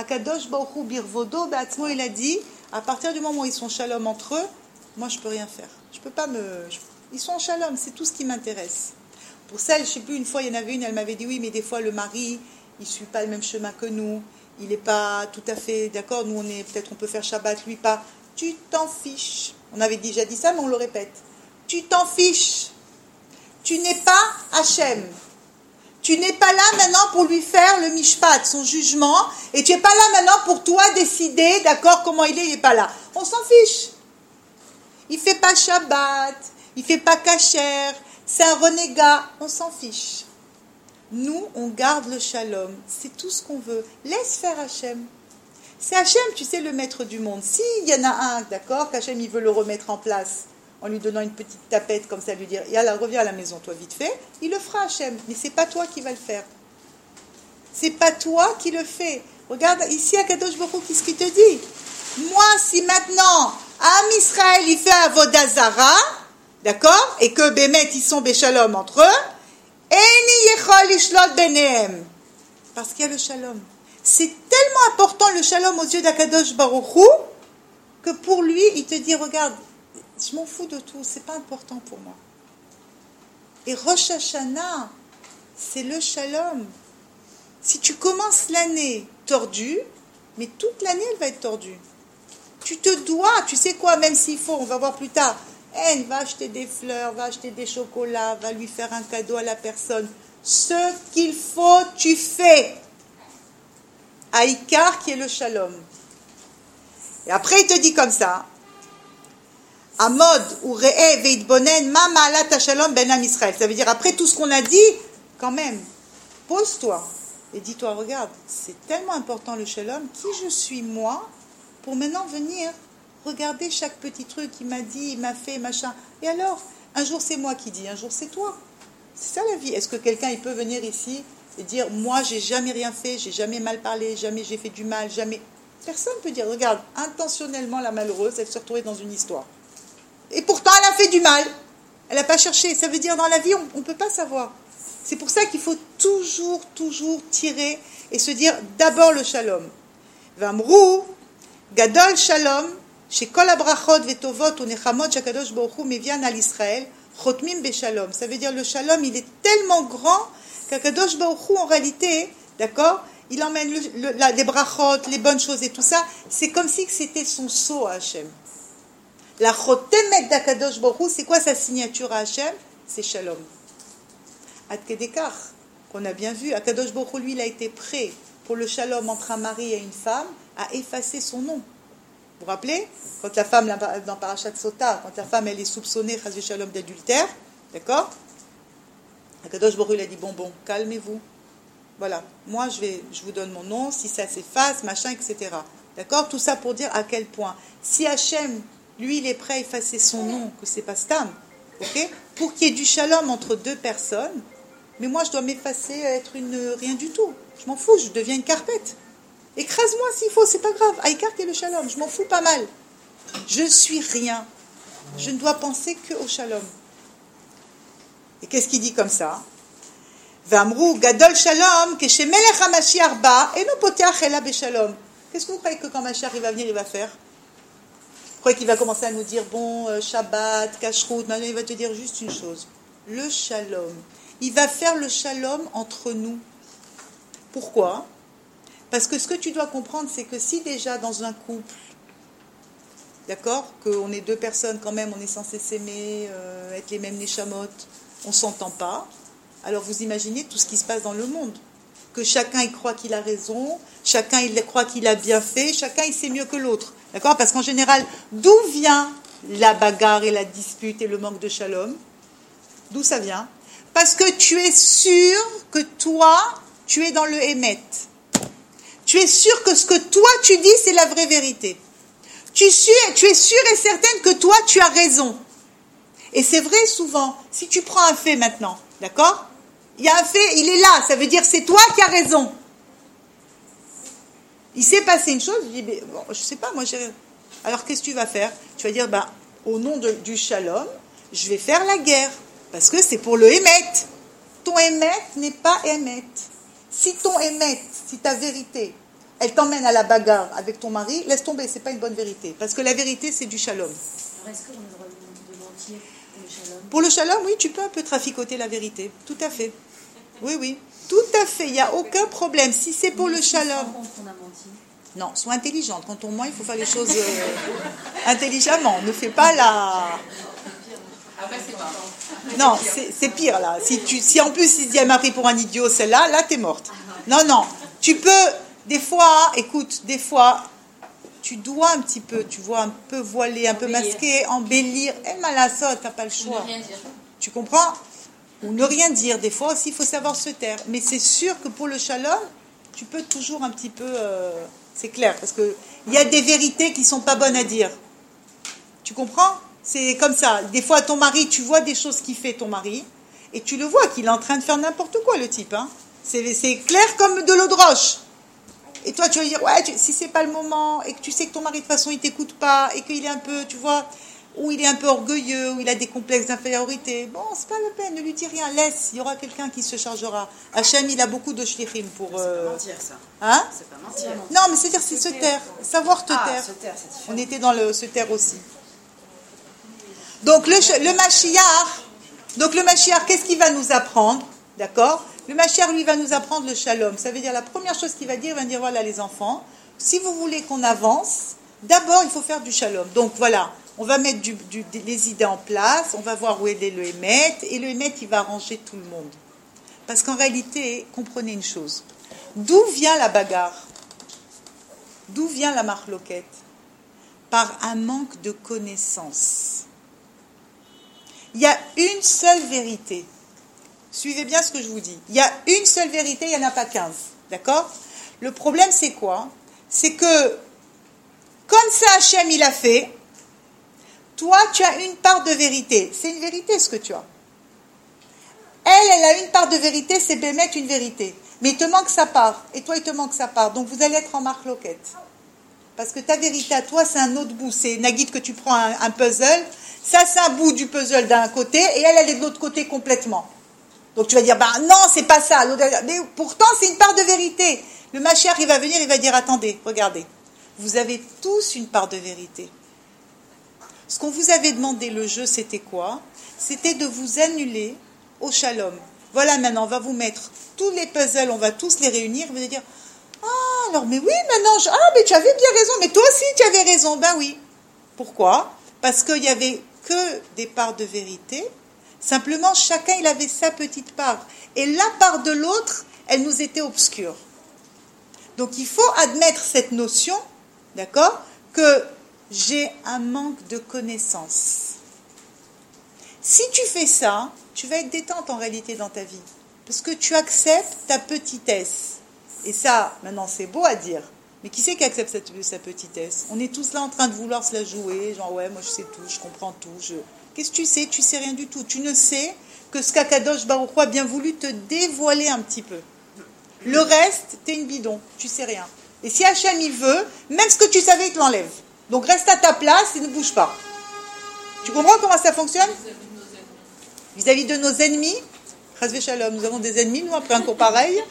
Speaker 1: Akadosh Baruch Hu birvodo be'atzmo, il a dit, à partir du moment où ils sont shalom entre eux, moi je peux rien faire. Je peux pas me... je- Ils sont en shalom, c'est tout ce qui m'intéresse. Pour celle, je sais plus, une fois, il y en avait une, elle m'avait dit, oui, mais des fois, le mari, il suit pas le même chemin que nous, il n'est pas tout à fait d'accord, nous, on est, peut-être on peut faire Shabbat, lui pas. Tu t'en fiches. On avait déjà dit ça, mais on le répète. Tu t'en fiches. Tu n'es pas Hachem. Tu n'es pas là maintenant pour lui faire le mishpat, son jugement, et tu n'es pas là maintenant pour toi décider, d'accord, comment il est, il n'est pas là. On s'en fiche. Il ne fait pas Shabbat, il ne fait pas kasher, c'est un renégat, on s'en fiche. Nous, on garde le shalom, c'est tout ce qu'on veut. Laisse faire Hachem. C'est Hachem, tu sais, le maître du monde. S'il y en a un, d'accord, qu'Hachem, il veut le remettre en place, en lui donnant une petite tapette comme ça, lui dire, et alors reviens à la maison, toi, vite fait, il le fera, Hachem, mais c'est pas toi qui vas le faire. C'est pas toi qui le fais. Regarde, ici, à Kadosh Baruch Hu, qu'est-ce qu'il te dit? Moi, si maintenant, Am Israël, il fait Avodah Zara, d'accord, et que Bémet, ils sont Béchalom entre eux, Eni Yechol Ishlot Benehem, parce qu'il y a le shalom. C'est tellement important le shalom aux yeux d'Akadosh Baruch Hu, que pour lui, il te dit, regarde, je m'en fous de tout, c'est pas important pour moi. Et Rosh Hashanah, c'est le shalom. Si tu commences l'année tordue, mais toute l'année elle va être tordue. Tu te dois, tu sais quoi, même s'il faut, on va voir plus tard, elle va acheter des fleurs, va acheter des chocolats, va lui faire un cadeau à la personne. Ce qu'il faut, tu fais. Aïkar qui est le shalom. Et après il te dit comme ça, Amod ou Re'e ve'itbonen ma ma'alat shalom ben am Israël. Ça veut dire après tout ce qu'on a dit, quand même, pose-toi et dis-toi, regarde, c'est tellement important le shalom, qui je suis moi pour maintenant venir regarder chaque petit truc qu'il m'a dit, il m'a fait, machin. Et alors, un jour c'est moi qui dis, un jour c'est toi. C'est ça la vie. Est-ce que quelqu'un il peut venir ici et dire, moi j'ai jamais rien fait, j'ai jamais mal parlé, jamais j'ai fait du mal, jamais. Personne ne peut dire, regarde, intentionnellement la malheureuse, elle s'est retrouvée dans une histoire. Et pourtant, elle a fait du mal. Elle n'a pas cherché. Ça veut dire, dans la vie, on ne peut pas savoir. C'est pour ça qu'il faut toujours, toujours tirer et se dire, d'abord le shalom. Vamrou, gadol shalom, chez kol abrachot vetovot ou nechamot shakadosh baruch hu mevian al Israël, chotmim beshalom. Ça veut dire, le shalom, il est tellement grand qu'Akadosh baruch hu, en réalité, d'accord, il emmène le, le, la, les brachot, les bonnes choses et tout ça. C'est comme si c'était son sceau à Hachem. La chotemet d'Akadosh Baruch Hu, c'est quoi sa signature à Hachem? C'est Shalom. Ad Kedekar, qu'on a bien vu, Akadosh Baruch Hu, lui, il a été prêt pour le Shalom entre un mari et une femme à effacer son nom. Vous vous rappelez? Quand la femme, dans Parashat Sota, quand la femme, elle est soupçonnée, Chas Shalom, d'adultère, d'accord? Akadosh Baruch Hu, il a dit, bon, bon, calmez-vous. Voilà, moi, je, vais, je vous donne mon nom, si ça s'efface, machin, et cetera. D'accord? Tout ça pour dire à quel point. Si Hachem, lui, il est prêt à effacer son nom, que c'est pas Stam, ok, pour qu'il y ait du shalom entre deux personnes, mais moi, je dois m'effacer, être une rien du tout. Je m'en fous, je deviens une carpette. Écrase-moi s'il faut, c'est pas grave. Aïkar et le shalom, je m'en fous pas mal. Je suis rien. Je ne dois penser que au shalom. Et qu'est-ce qu'il dit comme ça? Vamrou gadol shalom que chez Melech HaMashiach ba et no poteach ela beshalom. Qu'est-ce que vous croyez que quand Mashiach il va venir, il va faire? Vous croyez qu'il va commencer à nous dire, bon, euh, Shabbat, Kashrut, maintenant il va te dire juste une chose, le shalom. Il va faire le shalom entre nous. Pourquoi? Parce que ce que tu dois comprendre, c'est que si déjà dans un couple, d'accord, qu'on est deux personnes quand même, on est censé s'aimer, euh, être les mêmes neshamot, on ne s'entend pas, alors vous imaginez tout ce qui se passe dans le monde. Que chacun il croit qu'il a raison, chacun il croit qu'il a bien fait, chacun il sait mieux que l'autre. D'accord? Parce qu'en général, d'où vient la bagarre et la dispute et le manque de shalom? D'où ça vient? Parce que tu es sûr que toi, tu es dans le émet. Tu es sûr que ce que toi tu dis, c'est la vraie vérité. Tu, suis, tu es sûr et certaine que toi, tu as raison. Et c'est vrai souvent, si tu prends un fait maintenant, d'accord? Il y a un fait, il est là, ça veut dire c'est toi qui as raison. Il s'est passé une chose, je dis, mais, bon, je sais pas, moi j'ai... Alors qu'est-ce que tu vas faire? Tu vas dire, bah, au nom de, du shalom, je vais faire la guerre, parce que c'est pour le émet. Ton émet n'est pas émet. Si ton émet, si ta vérité, elle t'emmène à la bagarre avec ton mari, laisse tomber, c'est pas une bonne vérité. Parce que la vérité, c'est du shalom.
Speaker 4: Alors, est-ce qu'on a le droit de mentir pour le shalom?
Speaker 1: Pour le shalom, oui, tu peux un peu traficoter la vérité. Tout à fait. Oui, oui. Tout à fait. Il n'y a aucun problème. Si c'est pour
Speaker 4: Mais
Speaker 1: le
Speaker 4: si on se
Speaker 1: shalom.
Speaker 4: rend compte qu'on a menti.
Speaker 1: Non, sois intelligente. Quand on ment, il faut faire les choses euh, intelligemment. Ne fais pas la...
Speaker 5: Après, c'est pas.
Speaker 1: Non, c'est, c'est pire là. Si, tu, si en plus il dit elle m'a pris pour un idiot, celle-là, là t'es morte. Non, non. Tu peux, des fois, écoute, des fois, tu dois un petit peu, tu vois, un peu voiler, un peu masquer, embellir. Eh, malassot, t'as pas le
Speaker 5: Ou
Speaker 1: choix.
Speaker 5: ne rien dire.
Speaker 1: Tu comprends? Ou ne rien dire. Des fois aussi, il faut savoir se taire. Mais c'est sûr que pour le shalom, tu peux toujours un petit peu... Euh, c'est clair, parce qu'il y a des vérités qui ne sont pas bonnes à dire. Tu comprends? C'est comme ça. Des fois, ton mari, tu vois des choses qu'il fait, ton mari, et tu le vois qu'il est en train de faire n'importe quoi, le type. Hein. C'est, c'est clair comme de l'eau de roche. Et toi, tu vas dire, ouais, tu, si c'est pas le moment, et que tu sais que ton mari, de toute façon, il t'écoute pas, et qu'il est un peu, tu vois... ou il est un peu orgueilleux, ou il a des complexes d'infériorité. Bon, c'est pas la peine, ne lui dis rien, laisse, il y aura quelqu'un qui se chargera. Hachem, il a beaucoup de shlichim pour...
Speaker 7: C'est
Speaker 1: Euh...
Speaker 7: pas mentir, ça.
Speaker 1: Hein?
Speaker 7: C'est pas mentir.
Speaker 1: Non, mais c'est-à-dire, c'est se taire, savoir te
Speaker 7: Ah,
Speaker 1: taire.
Speaker 7: se taire, c'est différent.
Speaker 1: On était dans le se taire aussi. Donc, le, le Mashiach, donc le Mashiach, qu'est-ce qu'il va nous apprendre? D'accord? Le Mashiach, lui, va nous apprendre le shalom. Ça veut dire, la première chose qu'il va dire, il va dire, voilà, les enfants, si vous voulez qu'on avance, d'abord, il faut faire du shalom. Donc, voilà. On va mettre du, du, les idées en place, on va voir où est le Hémet, et le Hémet, il va arranger tout le monde. Parce qu'en réalité, comprenez une chose. D'où vient la bagarre? D'où vient la marloquette? Par un manque de connaissance. Il y a une seule vérité. Suivez bien ce que je vous dis. Il y a une seule vérité, il n'y en a pas quinze. D'accord? Le problème, c'est quoi? C'est que, comme ça, Hachem, il a fait, toi, tu as une part de vérité. C'est une vérité, ce que tu as. Elle, elle a une part de vérité, c'est bémettre une vérité. Mais il te manque sa part. Et toi, il te manque sa part. Donc, vous allez être en marloquette. Parce que ta vérité à toi, c'est un autre bout. C'est, Nagid, que tu prends un, un puzzle. Ça, c'est un bout du puzzle d'un côté. Et elle, elle est de l'autre côté complètement. Donc, tu vas dire, bah non, c'est pas ça. Mais pourtant, c'est une part de vérité. Le Mashiach, il va venir, il va dire, attendez, regardez. Vous avez tous une part de vérité. Ce qu'on vous avait demandé, le jeu, c'était quoi? C'était de vous annuler au shalom. Voilà, maintenant, on va vous mettre tous les puzzles, on va tous les réunir. Vous allez dire, ah, alors, mais oui, maintenant, je... ah, mais tu avais bien raison, mais toi aussi, tu avais raison. Ben oui. Pourquoi? Parce qu'il n'y avait que des parts de vérité. Simplement, chacun, il avait sa petite part. Et la part de l'autre, elle nous était obscure. Donc, il faut admettre cette notion, d'accord, que j'ai un manque de connaissances. Si tu fais ça, tu vas être détente en réalité dans ta vie. Parce que tu acceptes ta petitesse. Et ça, maintenant, c'est beau à dire. Mais qui c'est qui accepte cette, sa petitesse? On est tous là en train de vouloir se la jouer. Genre, ouais, moi je sais tout, je comprends tout. Je... Qu'est-ce que tu sais? Tu sais rien du tout. Tu ne sais que ce qu'Akadosh Baruch Hu a bien voulu te dévoiler un petit peu. Le reste, t'es une bidon. Tu sais rien. Et si Hachem il veut, même ce que tu savais, il te l'enlève. Donc reste à ta place et ne bouge pas. Tu comprends comment ça fonctionne? Vis-à-vis de nos ennemis, Chazvé Shalom, nous avons des ennemis, nous, après un cours pareil.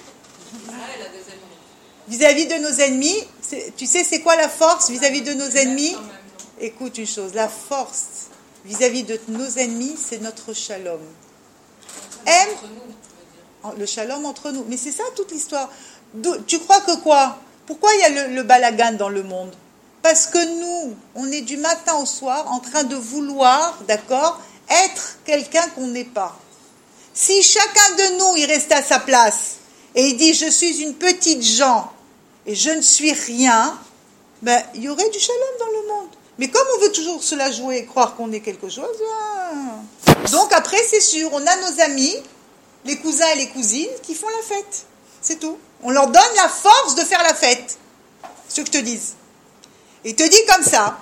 Speaker 1: Vis-à-vis de nos ennemis, c'est, tu sais c'est quoi la force vis-à-vis de nos ennemis? Écoute une chose, la force vis-à-vis de nos ennemis, c'est notre shalom. Aime le shalom entre nous. Mais c'est ça toute l'histoire. Tu crois que quoi? Pourquoi il y a le, le balagan dans le monde? Parce que nous, on est du matin au soir en train de vouloir, d'accord, être quelqu'un qu'on n'est pas. Si chacun de nous, il restait à sa place et il dit, je suis une petite gens et je ne suis rien, ben, il y aurait du shalom dans le monde. Mais comme on veut toujours se la jouer et croire qu'on est quelque chose, ben... donc après, c'est sûr, on a nos amis, les cousins et les cousines qui font la fête. C'est tout. On leur donne la force de faire la fête. C'est ce que je te dis. Il te dit comme ça.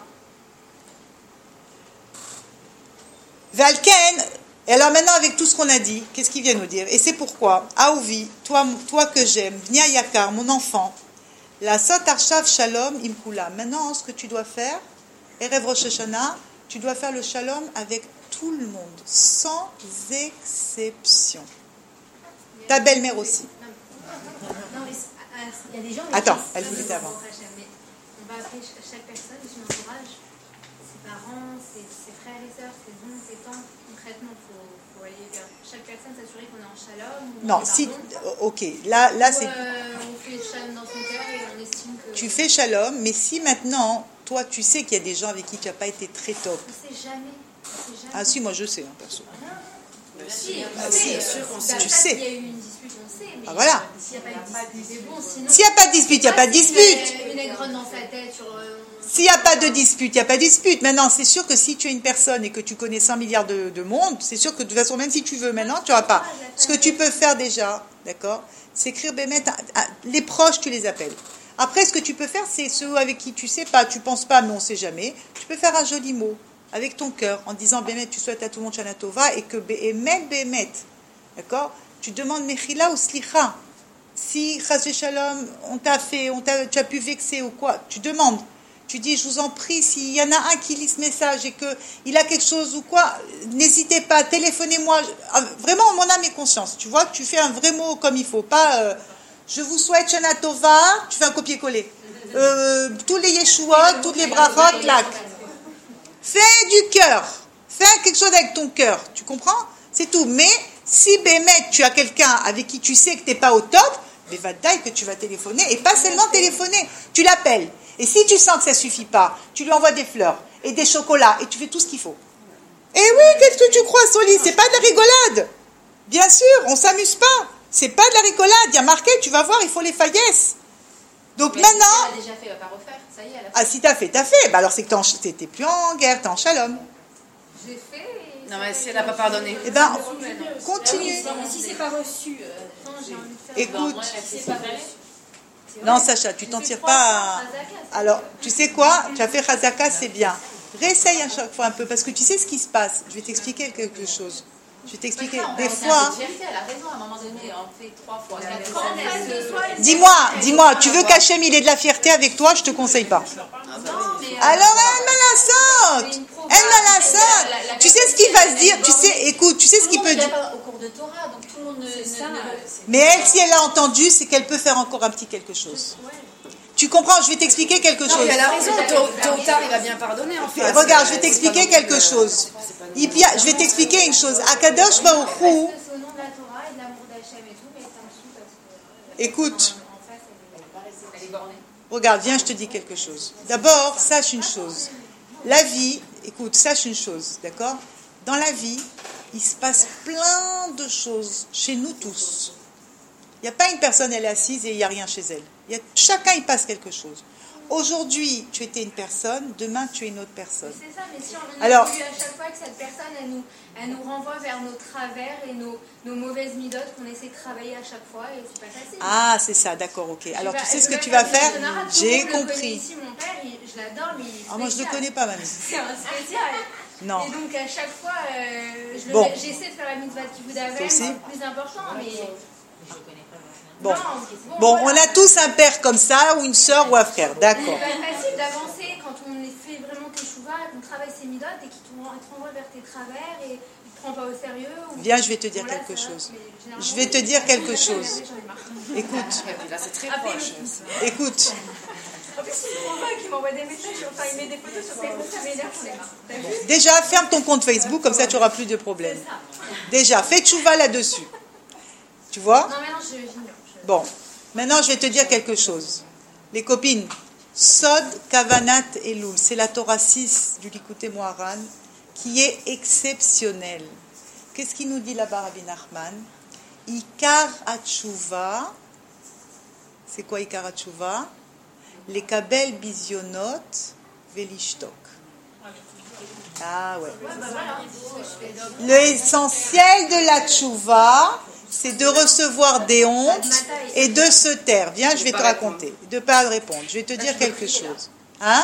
Speaker 1: Valken, et alors maintenant avec tout ce qu'on a dit, qu'est-ce qu'il vient nous dire? Et c'est pourquoi, Aouvi, toi, toi que j'aime, Bnia Yakar, mon enfant, la Sot Arshav Shalom Imkula. Maintenant, ce que tu dois faire, Erev Rosh Hashanah, tu dois faire le Shalom avec tout le monde, sans exception. Ta belle-mère aussi.
Speaker 4: Non, mais à ce Il y a des gens.
Speaker 1: Attends,
Speaker 4: qui-
Speaker 1: elle voulait avant.
Speaker 4: Mais on va appeler ch- chaque personne de son entourage, ses parents, ses, ses frères et sœurs, ses oncles, ses tantes. Concrètement, il faut, faut aller vers chaque personne, s'assurer qu'on est en shalom. ou
Speaker 1: Non,
Speaker 4: on est
Speaker 1: si.
Speaker 4: pardon.
Speaker 1: Ok, là, là
Speaker 4: Ou,
Speaker 1: c'est.
Speaker 4: euh, on fait shalom dans son cœur et on estime que.
Speaker 1: Tu fais shalom, mais si maintenant, toi, tu sais qu'il y a des gens avec qui tu n'as pas été très top.
Speaker 4: On ne sait jamais. On sait jamais.
Speaker 1: Ah si, moi je sais, hein, perso.
Speaker 4: Si,
Speaker 1: Ah,
Speaker 4: on
Speaker 1: si,
Speaker 4: sait.
Speaker 1: bien sûr qu'on sait.
Speaker 4: Bah,
Speaker 1: Tu
Speaker 4: pas
Speaker 1: sais.
Speaker 4: s'il y a eu une dispute, on sait. Mais
Speaker 1: Ah, voilà.
Speaker 4: S'il n'y a pas de dispute, c'est bon. Sinon,
Speaker 1: S'il n'y a pas de dispute, il n'y a pas de
Speaker 4: si
Speaker 1: dispute.
Speaker 4: Une, une aigronne dans sa tête sur. euh,
Speaker 1: S'il n'y a pas de dispute, il n'y a pas de dispute. Maintenant, c'est sûr que si tu es une personne et que tu connais cent milliards de, de monde, c'est sûr que de toute façon, même si tu veux maintenant, tu n'auras pas. Ce que tu peux faire déjà, d'accord, c'est écrire Bémet, les proches, tu les appelles. Après, ce que tu peux faire, c'est ceux avec qui tu sais pas, tu penses pas, mais on ne sait jamais. Tu peux faire un joli mot avec ton cœur en disant Bémet, tu souhaites à tout le monde Shana Tova et que Bémet, Bémet, d'accord, tu demandes Mechila ou Slicha. Si, Chas Shalom, on t'a fait, on t'a, tu as pu vexer ou quoi, tu demandes. Tu dis, je vous en prie, s'il y en a un qui lit ce message et qu'il a quelque chose ou quoi, n'hésitez pas, téléphonez-moi. Vraiment, en mon âme et conscience. Tu vois, tu fais un vrai mot comme il faut. Pas, euh, je vous souhaite Shana Tova, tu fais un copier-coller. Euh, tous les Yeshuot, toutes les brachot, clac. Fais du cœur. Fais quelque chose avec ton cœur. Tu comprends? C'est tout. Mais si, Bémet, tu as quelqu'un avec qui tu sais que tu n'es pas au top, mais va taille que tu vas téléphoner. Et pas seulement téléphoner. Tu l'appelles. Et si tu sens que ça ne suffit pas, tu lui envoies des fleurs et des chocolats et tu fais tout ce qu'il faut. Et oui, qu'est-ce que tu crois, Soli? C'est pas de la rigolade. Bien sûr, on ne s'amuse pas. C'est pas de la rigolade. Il y a marqué, tu vas voir, il faut les faillesses. Donc
Speaker 5: Mais
Speaker 3: Si
Speaker 1: maintenant...
Speaker 3: elle a déjà fait, elle va pas refaire. Ça y est, elle a fait.
Speaker 1: Ah, si t'as fait, t'as fait. Bah alors c'est que t'es t'es plus en guerre, t'es en shalom.
Speaker 4: J'ai fait. et
Speaker 6: Non,
Speaker 4: ça
Speaker 6: mais
Speaker 4: a
Speaker 6: si
Speaker 4: été
Speaker 6: elle n'a pas
Speaker 4: reçu.
Speaker 6: pardonné.
Speaker 1: Eh ben,
Speaker 4: Ah
Speaker 1: continue.
Speaker 4: oui, mais si c'est pas reçu, euh, attends, j'ai envie de faire.
Speaker 1: Écoute,
Speaker 3: C'est pas vrai.
Speaker 1: non Sacha, tu t'en tires pas. à- Alors, tu sais quoi? Tu as fait Chazaka, c'est bien. Réessaye à chaque fois un peu, parce que tu sais ce qui se passe. Je vais t'expliquer quelque chose. Je vais t'expliquer. Des fois,
Speaker 3: Elle a raison, à un moment donné, on fait trois fois, quatre
Speaker 4: Quand
Speaker 3: fois.
Speaker 4: on fait ce soir, elle-
Speaker 1: dis-moi, dis-moi, tu veux qu'Hachem il ait de la fierté avec toi? Je te conseille pas.
Speaker 4: Non, mais. euh,
Speaker 1: Alors, elle me la saute. Elle me la saute. Tu sais ce qu'il va se dire? Tu sais, écoute, tu sais ce
Speaker 3: Tout
Speaker 1: qu'il
Speaker 3: le
Speaker 1: peut
Speaker 3: monde
Speaker 1: dire?
Speaker 3: n'est pas au cours de Torah, donc tout le monde ne...
Speaker 4: C'est ça.
Speaker 3: ne- ne-
Speaker 1: Mais elle, si elle l'a entendu, c'est qu'elle peut faire encore un petit quelque chose. Tu comprends? Je vais t'expliquer quelque
Speaker 6: Non,
Speaker 1: chose.
Speaker 6: mais elle a raison, tôt, tôt ou tard, il va bien pardonner en fait.
Speaker 1: Et regarde, je vais
Speaker 6: C'est
Speaker 1: t'expliquer
Speaker 6: pas non plus,
Speaker 1: quelque
Speaker 6: euh,
Speaker 1: chose.
Speaker 6: c'est pas non
Speaker 1: Il y a- Je vais t'expliquer une chose. Akadosh Baruch Hu,
Speaker 4: C'est au nom de la Torah et de l'amour d'Hachem et tout, mais ça me saoule parce que.
Speaker 1: écoute,
Speaker 4: En face, elle est.
Speaker 3: Elle est bornée.
Speaker 1: regarde, viens, je te dis quelque chose. D'abord, sache une chose. La vie, écoute, sache une chose, d'accord? Dans la vie, il se passe plein de choses chez nous tous. Il n'y a pas une personne, elle est assise et il n'y a rien chez elle. Il y a, chacun, il passe quelque chose. Aujourd'hui, tu étais une personne, demain, tu es une autre personne.
Speaker 4: C'est ça, mais si on
Speaker 1: Alors-
Speaker 4: évolue à chaque fois que cette personne, elle nous, elle nous renvoie vers nos travers et nos, nos mauvaises midotes qu'on essaie de travailler à chaque fois et c'est pas facile.
Speaker 1: Ah, c'est ça, d'accord, ok. Alors,
Speaker 4: Je
Speaker 1: tu
Speaker 4: vais-
Speaker 1: sais ce
Speaker 4: je
Speaker 1: que
Speaker 4: vais
Speaker 1: tu
Speaker 4: pas
Speaker 1: vas
Speaker 4: dire
Speaker 1: faire?
Speaker 4: que Nara, tout le
Speaker 1: J'ai
Speaker 4: monde le connaît
Speaker 1: compris.
Speaker 4: Ici, mon père, il- je l'adore, mais il est
Speaker 1: Ah, moi, je ne le
Speaker 4: spécial.
Speaker 1: connais pas, mamie.
Speaker 4: C'est un spécial.
Speaker 1: Non.
Speaker 4: Et donc, à chaque fois, euh, je le
Speaker 1: Bon.
Speaker 4: mets- j'essaie de faire la mitzvah de Kibbutz
Speaker 1: Toi aussi?
Speaker 4: c'est plus important, mais...
Speaker 1: Bon.
Speaker 4: Non,
Speaker 1: Bon, on
Speaker 4: voilà.
Speaker 1: a tous un père comme ça, ou une sœur, ou un frère,
Speaker 4: C'est
Speaker 1: d'accord.
Speaker 4: pas facile d'avancer quand on fait vraiment tes chouvas, qu'on travaille ses midotes et qu'il te ren- te renvoie vers tes travers et il te prend pas au sérieux. Ou...
Speaker 1: Viens, je vais te dire
Speaker 4: Bon, là,
Speaker 1: quelque
Speaker 4: ça va,
Speaker 1: chose.
Speaker 4: mais généralement,
Speaker 1: Je vais te dire quelque chose.
Speaker 4: J'en ai marre.
Speaker 1: Écoute,
Speaker 6: Et puis là, c'est très
Speaker 4: Après,
Speaker 6: proche.
Speaker 1: écoute.
Speaker 4: En plus, il me renvoie, qu'il m'envoie des messages, enfin, il met des photos sur Facebook, ça m'énerve, j'en ai marre. T'as vu?
Speaker 1: Déjà, ferme ton compte Facebook, comme ça tu auras plus de problèmes. Déjà, fais tchouva là-dessus. Tu vois?
Speaker 4: Non, mais non, je j'ignore. je-
Speaker 1: Bon, maintenant je vais te dire quelque chose. Les copines, Sod, Kavanat et Loul, c'est la Torah six du Likutei Moharan qui est exceptionnelle. Qu'est-ce qu'il nous dit là-bas, Rabbi Nachman? Ikar Hatshuva, c'est quoi Ikar Hatshuva? Les Kabel Bizionot Velishtok. Ah ouais. L'essentiel de la tchouva, c'est de recevoir des hontes et de se taire. Viens, je vais te raconter. De ne pas répondre. Je vais te dire quelque chose. Hein?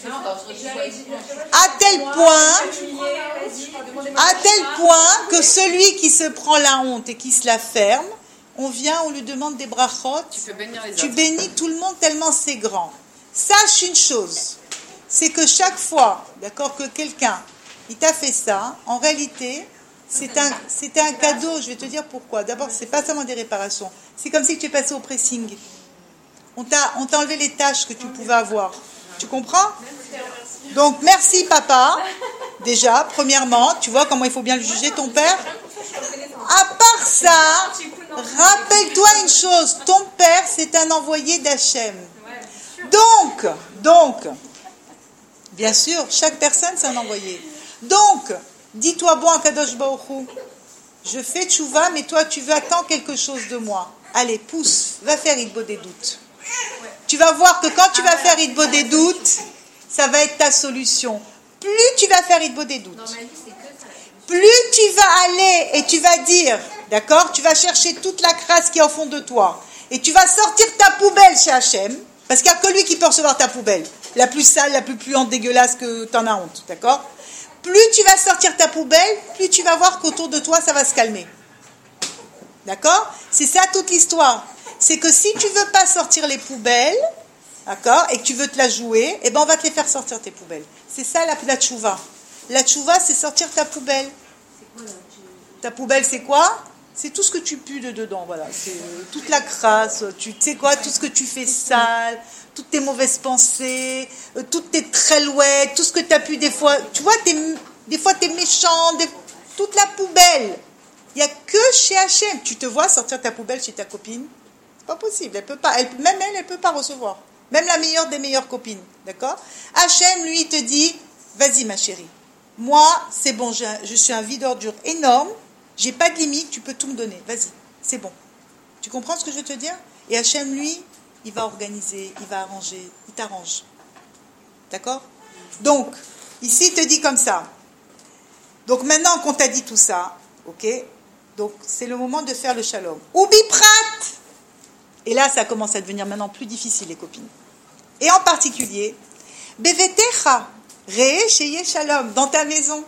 Speaker 1: À tel point, à tel point que celui qui se prend la honte et qui se la ferme, on vient, on lui demande des brachot.
Speaker 6: Tu peux bénir les
Speaker 1: Tu
Speaker 6: autres.
Speaker 1: bénis tout le monde tellement c'est grand. Sache une chose, c'est que chaque fois, d'accord, que quelqu'un, il t'a fait ça, en réalité, c'est un, c'est un cadeau. Je vais te dire pourquoi. D'abord, c'est pas seulement des réparations. C'est comme si tu es passé au pressing. On t'a, on t'a enlevé les tâches que tu pouvais avoir. Tu comprends? Donc, merci papa. Déjà, premièrement, tu vois comment il faut bien le juger, ton père. À part ça, rappelle-toi une chose. Ton père, c'est un envoyé d'Hachem. Donc, donc, bien sûr, chaque personne, c'est un envoyé. Donc, dis-toi, bon, Akadosh Baruch Hu, je fais tchouva, mais toi, tu veux attendre quelque chose de moi. Allez, pousse, va faire Idbo des doutes. Tu vas voir que quand tu vas faire Idbo des doutes, ça va être ta solution. Plus tu vas faire Idbo des doutes, plus tu vas aller et tu vas dire, d'accord, tu vas chercher toute la crasse qui est au fond de toi, et tu vas sortir ta poubelle chez Hachem, parce qu'il n'y a que lui qui peut recevoir ta poubelle, la plus sale, la plus puante, dégueulasse, que tu en as honte, d'accord? Plus tu vas sortir ta poubelle, plus tu vas voir qu'autour de toi, ça va se calmer. D'accord? C'est ça toute l'histoire. C'est que si tu ne veux pas sortir les poubelles, d'accord, et que tu veux te la jouer, eh ben on va te les faire sortir tes poubelles. C'est ça la, la tchouva. La tchouva, c'est sortir ta poubelle. Ta poubelle, c'est quoi? C'est tout ce que tu pues de dedans, voilà. C'est toute la crasse, tu sais quoi, tout ce que tu fais sale, toutes tes mauvaises pensées, toutes tes trélouettes, tout ce que tu as pu des fois. Tu vois, t'es, des fois tu es méchant, des, toute la poubelle. Il n'y a que chez Hachem. Tu te vois sortir ta poubelle chez ta copine? C'est pas possible. Elle peut pas, elle, même elle, elle ne peut pas recevoir. Même la meilleure des meilleures copines. D'accord? Hachem, lui, te dit, vas-y ma chérie. Moi, c'est bon, je, je suis un vide d'ordure énorme. J'ai pas de limite, tu peux tout me donner. Vas-y, c'est bon. Tu comprends ce que je veux te dire? Et Hachem, lui, il va organiser, il va arranger, il t'arrange. D'accord? Donc, ici, il te dit comme ça. Donc, maintenant qu'on t'a dit tout ça, ok? Donc, c'est le moment de faire le shalom. Ubi prat! Et là, ça commence à devenir maintenant plus difficile, les copines. Et en particulier, bevetecha, re sheye shalom, dans ta maison.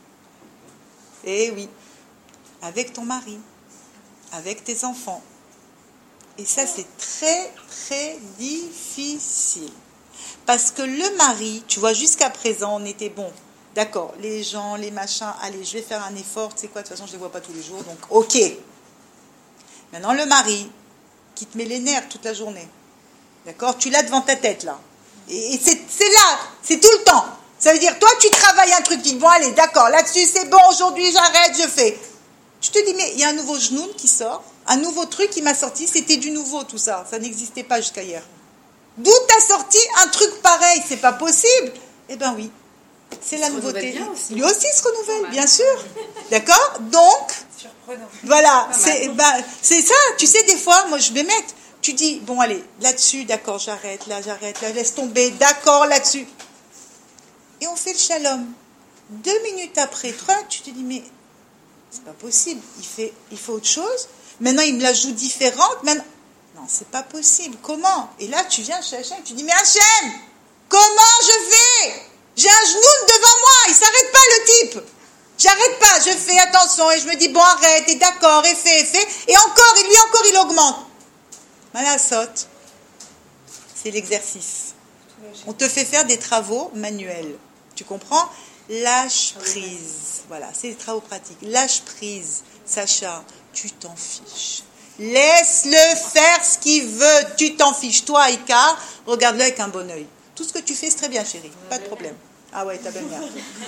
Speaker 1: Eh oui, avec ton mari, avec tes enfants. Et ça, c'est très, très difficile. Parce que le mari, tu vois, jusqu'à présent, on était bon. D'accord, les gens, les machins, allez, je vais faire un effort. Tu sais quoi, de toute façon, je ne les vois pas tous les jours, donc ok. Maintenant, le mari, qui te met les nerfs toute la journée. D'accord? Tu l'as devant ta tête, là. Et, et c'est, c'est là, c'est tout le temps. Ça veut dire, toi, tu travailles un truc, tu dis, bon, allez, d'accord, là-dessus, c'est bon, aujourd'hui, j'arrête, je fais. Tu te dis, mais il y a un nouveau genoun qui sort, un nouveau truc qui m'a sorti, c'était du nouveau, tout ça. Ça n'existait pas jusqu'à hier. D'où t'as sorti un truc pareil? C'est pas possible. Eh ben oui, c'est la nouveauté. Lui aussi se renouvelle, bien sûr. D'accord? Donc, voilà, c'est, ben, c'est ça. Tu sais, des fois, moi, je vais mettre. Tu dis, bon, allez, là-dessus, d'accord, j'arrête, là, j'arrête, là, laisse tomber, d'accord, là-dessus. Et on fait le shalom. Deux minutes après, trois, tu te dis, mais c'est pas possible. Il fait, il fait autre chose. Maintenant, il me la joue différente. Maintenant, non, c'est pas possible. Comment? Et là, tu viens chez Hachem, tu dis, mais Hachem, comment je fais? J'ai un genoun devant moi, il s'arrête pas, le type. J'arrête pas, je fais attention et je me dis, bon, arrête, et d'accord, et fais, et fais. Et encore, et lui encore, il augmente. Malasot, c'est l'exercice. On te fait faire des travaux manuels. Tu comprends? Lâche prise. Voilà, c'est des travaux pratiques. Lâche prise. Sacha, tu t'en fiches. Laisse-le faire ce qu'il veut. Tu t'en fiches. Toi, Icar, regarde-le avec un bon œil. Tout ce que tu fais, c'est très bien, chérie. Pas de problème. Ah ouais, ta belle-mère.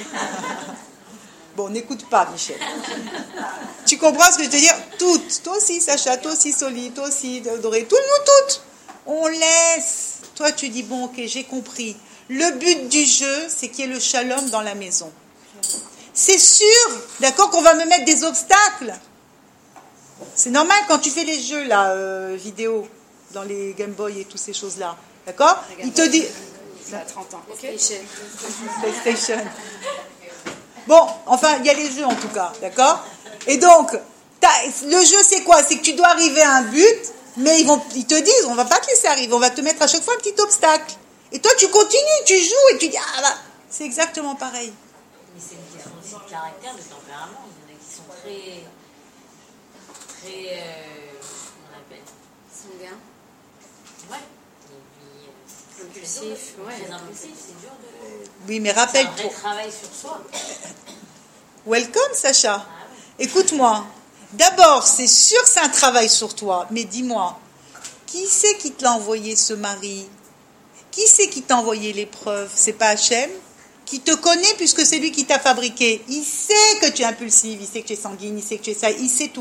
Speaker 1: Bon, n'écoute pas, Michel. Tu comprends ce que je veux te dire? Toutes. Toi aussi, Sacha. Toi aussi, Soli. Toi aussi, Doré. Tout le monde, toutes. On laisse. Toi, tu dis, bon, ok, j'ai compris. Le but du jeu, c'est qu'il y ait le shalom dans la maison. C'est sûr, d'accord, qu'on va me mettre des obstacles. C'est normal quand tu fais les jeux, là, euh, vidéo, dans les Game Boy et toutes ces choses-là. D'accord? Il te dit...
Speaker 2: Ça a trente ans.
Speaker 3: PlayStation.
Speaker 1: PlayStation. Bon, enfin, il y a les jeux en tout cas, d'accord? Et donc, le jeu, c'est quoi? C'est que tu dois arriver à un but, mais ils, vont, ils te disent, on va pas te laisser arriver, on va te mettre à chaque fois un petit obstacle. Et toi, tu continues, tu joues et tu dis, ah bah, c'est exactement pareil.
Speaker 7: Mais c'est une question aussi de caractère, de tempérament. Il y en a qui sont très, très, euh, comment on appelle?
Speaker 3: Sanguin.
Speaker 7: Ouais. Et puis, euh,
Speaker 3: impulsif, ouais.
Speaker 7: Très impulsif, c'est dur de...
Speaker 1: Oui, mais
Speaker 7: C'est un
Speaker 1: rappelle-toi.
Speaker 7: vrai travail sur soi.
Speaker 1: Welcome, Sacha. Écoute-moi. D'abord, c'est sûr que c'est un travail sur toi, mais dis-moi, Qui c'est qui te l'a envoyé, ce mari? Qui c'est qui t'a envoyé l'épreuve? C'est pas Hachem? Qui te connaît puisque c'est lui qui t'a fabriqué. Il sait que tu es impulsive, il sait que tu es sanguine, il sait que tu es ça, il sait tout.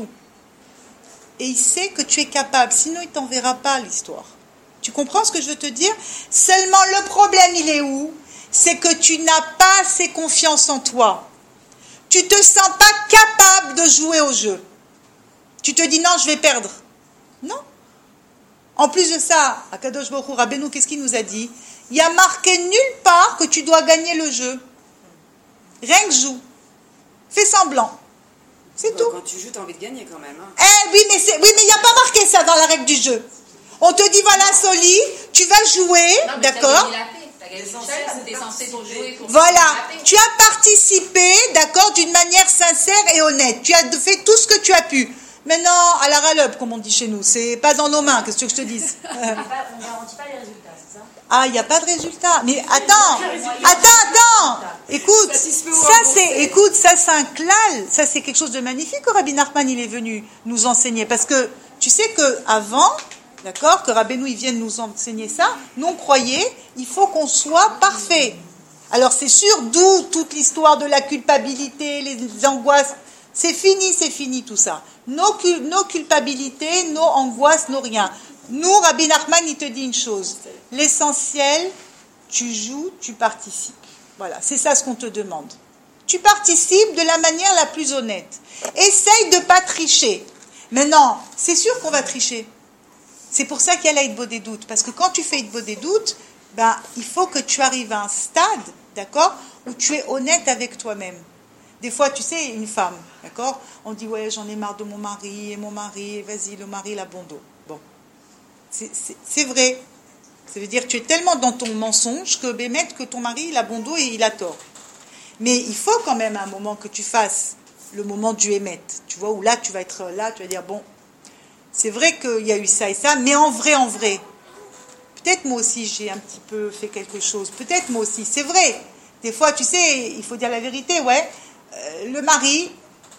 Speaker 1: Et il sait que tu es capable, sinon il ne t'enverra pas l'histoire. Tu comprends ce que je veux te dire? Seulement le problème, il est où? C'est que tu n'as pas assez confiance en toi. Tu ne te sens pas capable de jouer au jeu. Tu te dis non, je vais perdre. Non. En plus de ça, Akadosh Baruch Hu, Rabbeinu, qu'est-ce qu'il nous a dit? Il y a marqué nulle part que tu dois gagner le jeu. Rien que joue. Fais semblant. C'est
Speaker 8: Ouais,
Speaker 1: tout.
Speaker 8: Quand tu joues, tu as envie de gagner quand même. Hein.
Speaker 1: Eh oui, mais c'est, oui, mais il n'y a pas marqué ça dans la règle du jeu. On te dit, voilà, Soli, tu vas jouer,
Speaker 5: Non, mais
Speaker 1: d'accord?
Speaker 5: t'as gagné la paix. T'as gagné l'essentiel, t'es censé pour jouer pour
Speaker 1: Voilà,
Speaker 5: la paix.
Speaker 1: tu as participé, d'accord, d'une manière sincère et honnête. Tu as fait tout ce que tu as pu. Maintenant, à la râle-up, comme on dit chez nous, c'est pas dans nos mains, qu'est-ce que je te dise?
Speaker 7: On ne garantit pas les résultats, c'est ça?
Speaker 1: Ah, il n'y a pas de résultat. Mais attends, attends, attends. Écoute, ça c'est, écoute, ça c'est un klal. Ça c'est quelque chose de magnifique que Rabbi Nachman il est venu nous enseigner. Parce que tu sais que avant, d'accord, que Rabbeinu il vienne nous enseigner ça, nous on croyait, il faut qu'on soit parfait. Alors c'est sûr, d'où toute l'histoire de la culpabilité, les angoisses. C'est fini, c'est fini tout ça. Nos, nos culpabilités, nos angoisses, nos rien. Nous, Rabbi Nachman, il te dit une chose. L'essentiel, tu joues, tu participes. Voilà, c'est ça ce qu'on te demande. Tu participes de la manière la plus honnête. Essaye de ne pas tricher. Maintenant, c'est sûr qu'on va tricher. C'est pour ça qu'il y a la hitbo des doutes. Parce que quand tu fais hitbo des doutes, ben, il faut que tu arrives à un stade, d'accord, où tu es honnête avec toi-même. Des fois, tu sais, une femme, d'accord, on dit, ouais, j'en ai marre de mon mari, et mon mari, vas-y, le mari, il a bon dos. Bon. C'est, c'est, c'est vrai. Ça veut dire que tu es tellement dans ton mensonge que Bémet, que ton mari, il a bon dos et il a tort. Mais il faut quand même un moment que tu fasses le moment du émet. Tu vois, où là, tu vas être là, tu vas dire, bon, c'est vrai qu'il y a eu ça et ça, mais en vrai, en vrai, peut-être moi aussi, j'ai un petit peu fait quelque chose. Peut-être moi aussi, c'est vrai. Des fois, tu sais, il faut dire la vérité, ouais. Euh, le mari,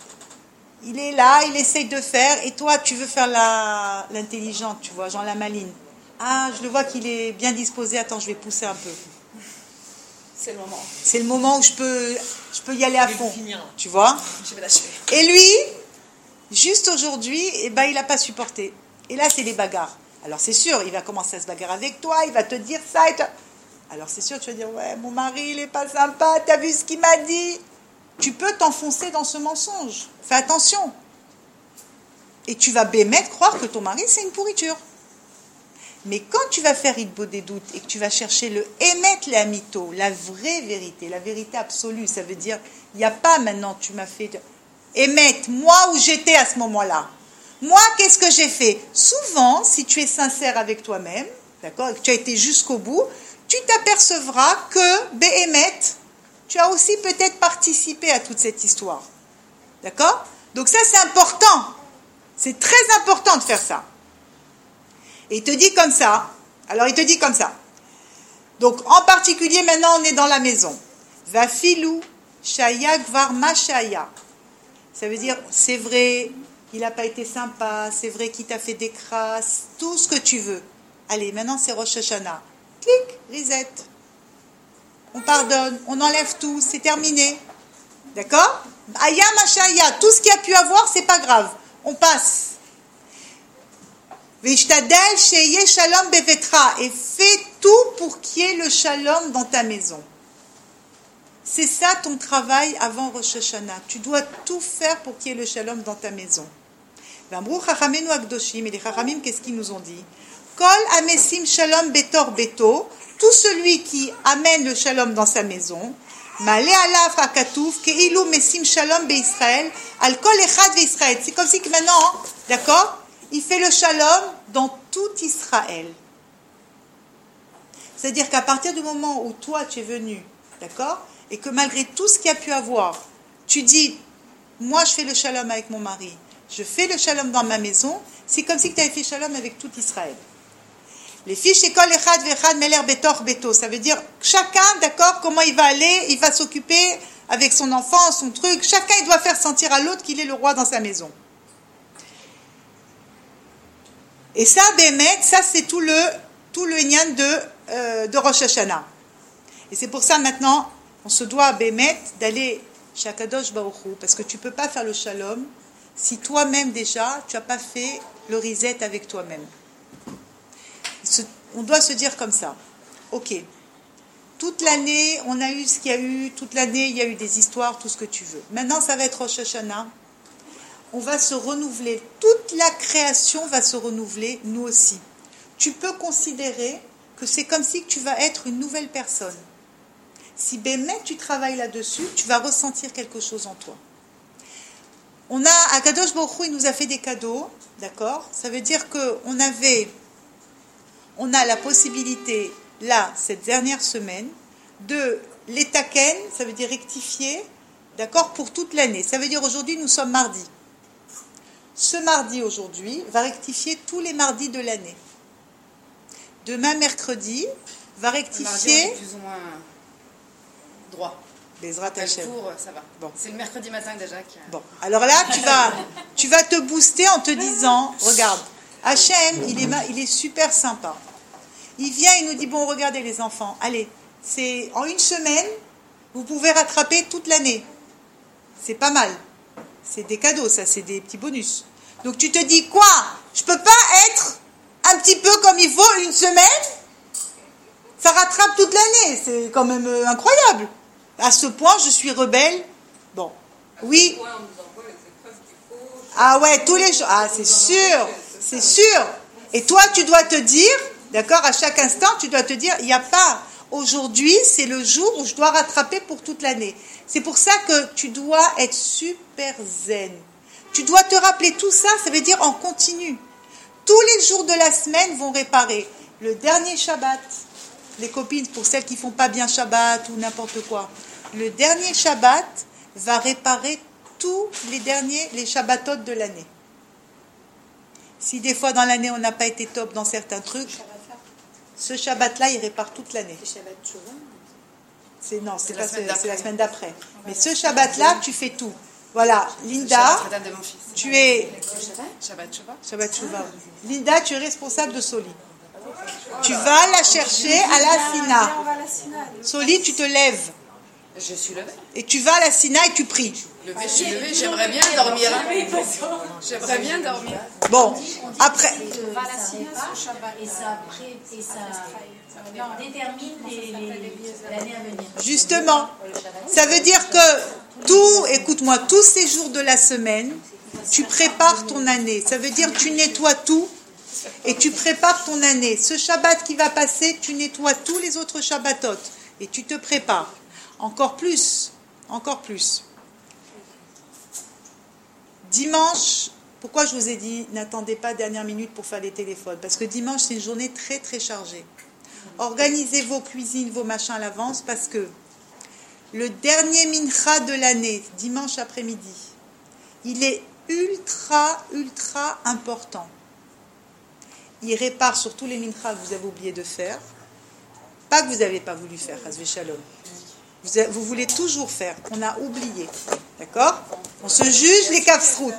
Speaker 1: il est là, il essaye de faire, et toi, tu veux faire la, l'intelligente, tu vois, genre la maline. Ah, je le vois qu'il est bien disposé, attends, je vais pousser un peu.
Speaker 8: C'est le moment.
Speaker 1: C'est le moment où je peux, je peux y aller à
Speaker 6: Je vais
Speaker 1: fond,
Speaker 6: finir.
Speaker 1: tu vois.
Speaker 8: Je vais l'achever.
Speaker 1: Et lui, juste aujourd'hui, eh ben, il n'a pas supporté. Et là, c'est les bagarres. Alors, c'est sûr, il va commencer à se bagarrer avec toi, il va te dire ça. Et toi. Alors, c'est sûr, tu vas dire, ouais, mon mari, il n'est pas sympa, t'as vu ce qu'il m'a dit? Tu peux t'enfoncer dans ce mensonge. Fais attention. Et tu vas bémettre croire que ton mari, c'est une pourriture. Mais quand tu vas faire hitbo des doutes et que tu vas chercher le émet la mytho, la vraie vérité, la vérité absolue, ça veut dire, il n'y a pas maintenant, tu m'as fait émet, moi où j'étais à ce moment-là. Moi, qu'est-ce que j'ai fait? Souvent, si tu es sincère avec toi-même, d'accord, et que tu as été jusqu'au bout, tu t'apercevras que, béhémet, tu as aussi peut-être participé à toute cette histoire. D'accord? Donc ça, c'est important. C'est très important de faire ça. Et il te dit comme ça. Alors, il te dit comme ça. Donc, en particulier, maintenant, on est dans la maison. Vafilou, shaya gvar mashaya. Ça veut dire, c'est vrai, il n'a pas été sympa, c'est vrai qu'il t'a fait des crasses, tout ce que tu veux. Allez, maintenant, c'est Rosh Hashanah. Clic, reset. On pardonne, on enlève tout, c'est terminé. D'accord? Aya mashaya, tout ce qu'il y a pu avoir, c'est pas grave. On passe. Vishtadel sheye shalom bevetra, et fais tout pour qu'il y ait le shalom dans ta maison. C'est ça ton travail avant Rosh Hashanah. Tu dois tout faire pour qu'il y ait le shalom dans ta maison. V'amrou chachamenu akdoshim, et les chachamim, qu'est-ce qu'ils nous ont dit? Kol amesim shalom betor beto, tout celui qui amène le shalom dans sa maison, Malé alav hakatouf keilu mesim shalom beIsraël al kol echad veIsraël. C'est comme si que maintenant, d'accord, il fait le shalom dans tout Israël. C'est-à-dire qu'à partir du moment où toi tu es venu, d'accord, et que malgré tout ce qu'il y a pu avoir, tu dis, moi je fais le shalom avec mon mari, je fais le shalom dans ma maison, c'est comme si tu avais fait shalom avec tout Israël. Les fiches école echad vechad meler betor beto, ça veut dire chacun, d'accord, comment il va aller, il va s'occuper avec son enfant, son truc, chacun il doit faire sentir à l'autre qu'il est le roi dans sa maison. Et ça, Bémet, ça c'est tout le, tout le Inyan de, euh, de Rosh Hashanah. Et c'est pour ça maintenant, on se doit à Bémet d'aller chez Akadosh Baruch Hu, parce que tu ne peux pas faire le shalom si toi-même déjà, tu n'as pas fait le reset avec toi-même. On doit se dire comme ça, ok, toute l'année, on a eu ce qu'il y a eu, toute l'année, il y a eu des histoires, tout ce que tu veux. Maintenant, ça va être Rosh Hashanah. On va se renouveler. Toute la création va se renouveler, nous aussi. Tu peux considérer que c'est comme si tu vas être une nouvelle personne. Si Bémet, tu travailles là-dessus, tu vas ressentir quelque chose en toi. On a, à Kadosh Baruch Hu, il nous a fait des cadeaux, d'accord? Ça veut dire qu'on avait, on a la possibilité, là, cette dernière semaine, de l'étaken, ça veut dire rectifier, d'accord, pour toute l'année. Ça veut dire aujourd'hui, nous sommes mardi. Ce mardi, aujourd'hui, va rectifier tous les mardis de l'année. Demain, mercredi, va rectifier...
Speaker 8: Le mardi, on est plus ou moins droit.
Speaker 1: Bezrat Hashem.
Speaker 8: Le cours, ça va.
Speaker 1: Bon.
Speaker 8: C'est le mercredi matin déjà. Qui...
Speaker 1: Bon, alors là, tu vas, tu vas te booster en te disant, regarde, Hachem, il est, il est super sympa. Il vient, il nous dit, bon, regardez les enfants, allez, c'est en une semaine, vous pouvez rattraper toute l'année. C'est pas mal. C'est des cadeaux, ça, c'est des petits bonus. Donc tu te dis, quoi? Je peux pas être un petit peu comme il faut une semaine? Ça rattrape toute l'année, c'est quand même euh, incroyable. À ce point, je suis rebelle. Bon, oui. Ah ouais, tous les jours. Ah, c'est sûr, c'est sûr. Et toi, tu dois te dire, d'accord, à chaque instant, tu dois te dire, il n'y a pas. Aujourd'hui, c'est le jour où je dois rattraper pour toute l'année. C'est pour ça que tu dois être super zen. Tu dois te rappeler tout ça, ça veut dire en continu. Tous les jours de la semaine vont réparer. Le dernier Shabbat, les copines, pour celles qui ne font pas bien Shabbat ou n'importe quoi, le dernier Shabbat va réparer tous les derniers, les Shabbatot de l'année. Si des fois dans l'année on n'a pas été top dans certains trucs, ce Shabbat-là, il répare toute l'année. C'est, non, c'est, pas, c'est, c'est la semaine d'après. Mais ce Shabbat-là, tu fais tout. Voilà, Linda, tu es...
Speaker 8: Shabbat Shuvah.
Speaker 1: Shabbat Shuvah. Linda, tu es responsable de Soli. Tu vas la chercher à la Sina. Soli, tu te lèves.
Speaker 8: Je suis levée.
Speaker 1: Et tu vas à la Sina et tu pries.
Speaker 8: Levée, je suis levée, j'aimerais bien dormir. J'aimerais bien dormir.
Speaker 1: Bon, après...
Speaker 7: Va la Sina sur Shabbat. Et ça, et ça détermine les, les, l'année à venir.
Speaker 1: Justement, ça veut dire que tout, écoute-moi, tous ces jours de la semaine, tu prépares ton année. Ça veut dire que tu nettoies tout et tu prépares ton année. Ce Shabbat qui va passer, tu nettoies tous les autres Shabbatot et tu te prépares. Encore plus, encore plus. Dimanche, pourquoi je vous ai dit, n'attendez pas dernière minute pour faire les téléphones? Parce que dimanche, c'est une journée très très chargée. Organisez vos cuisines, vos machins à l'avance, parce que le dernier mincha de l'année, dimanche après-midi, il est ultra, ultra important. Il répare sur tous les minchas que vous avez oublié de faire. Pas que vous n'avez pas voulu faire, Chas v'Shalom. Vous, avez, vous voulez toujours faire, qu'on a oublié. D'accord? On se juge les kafsrout.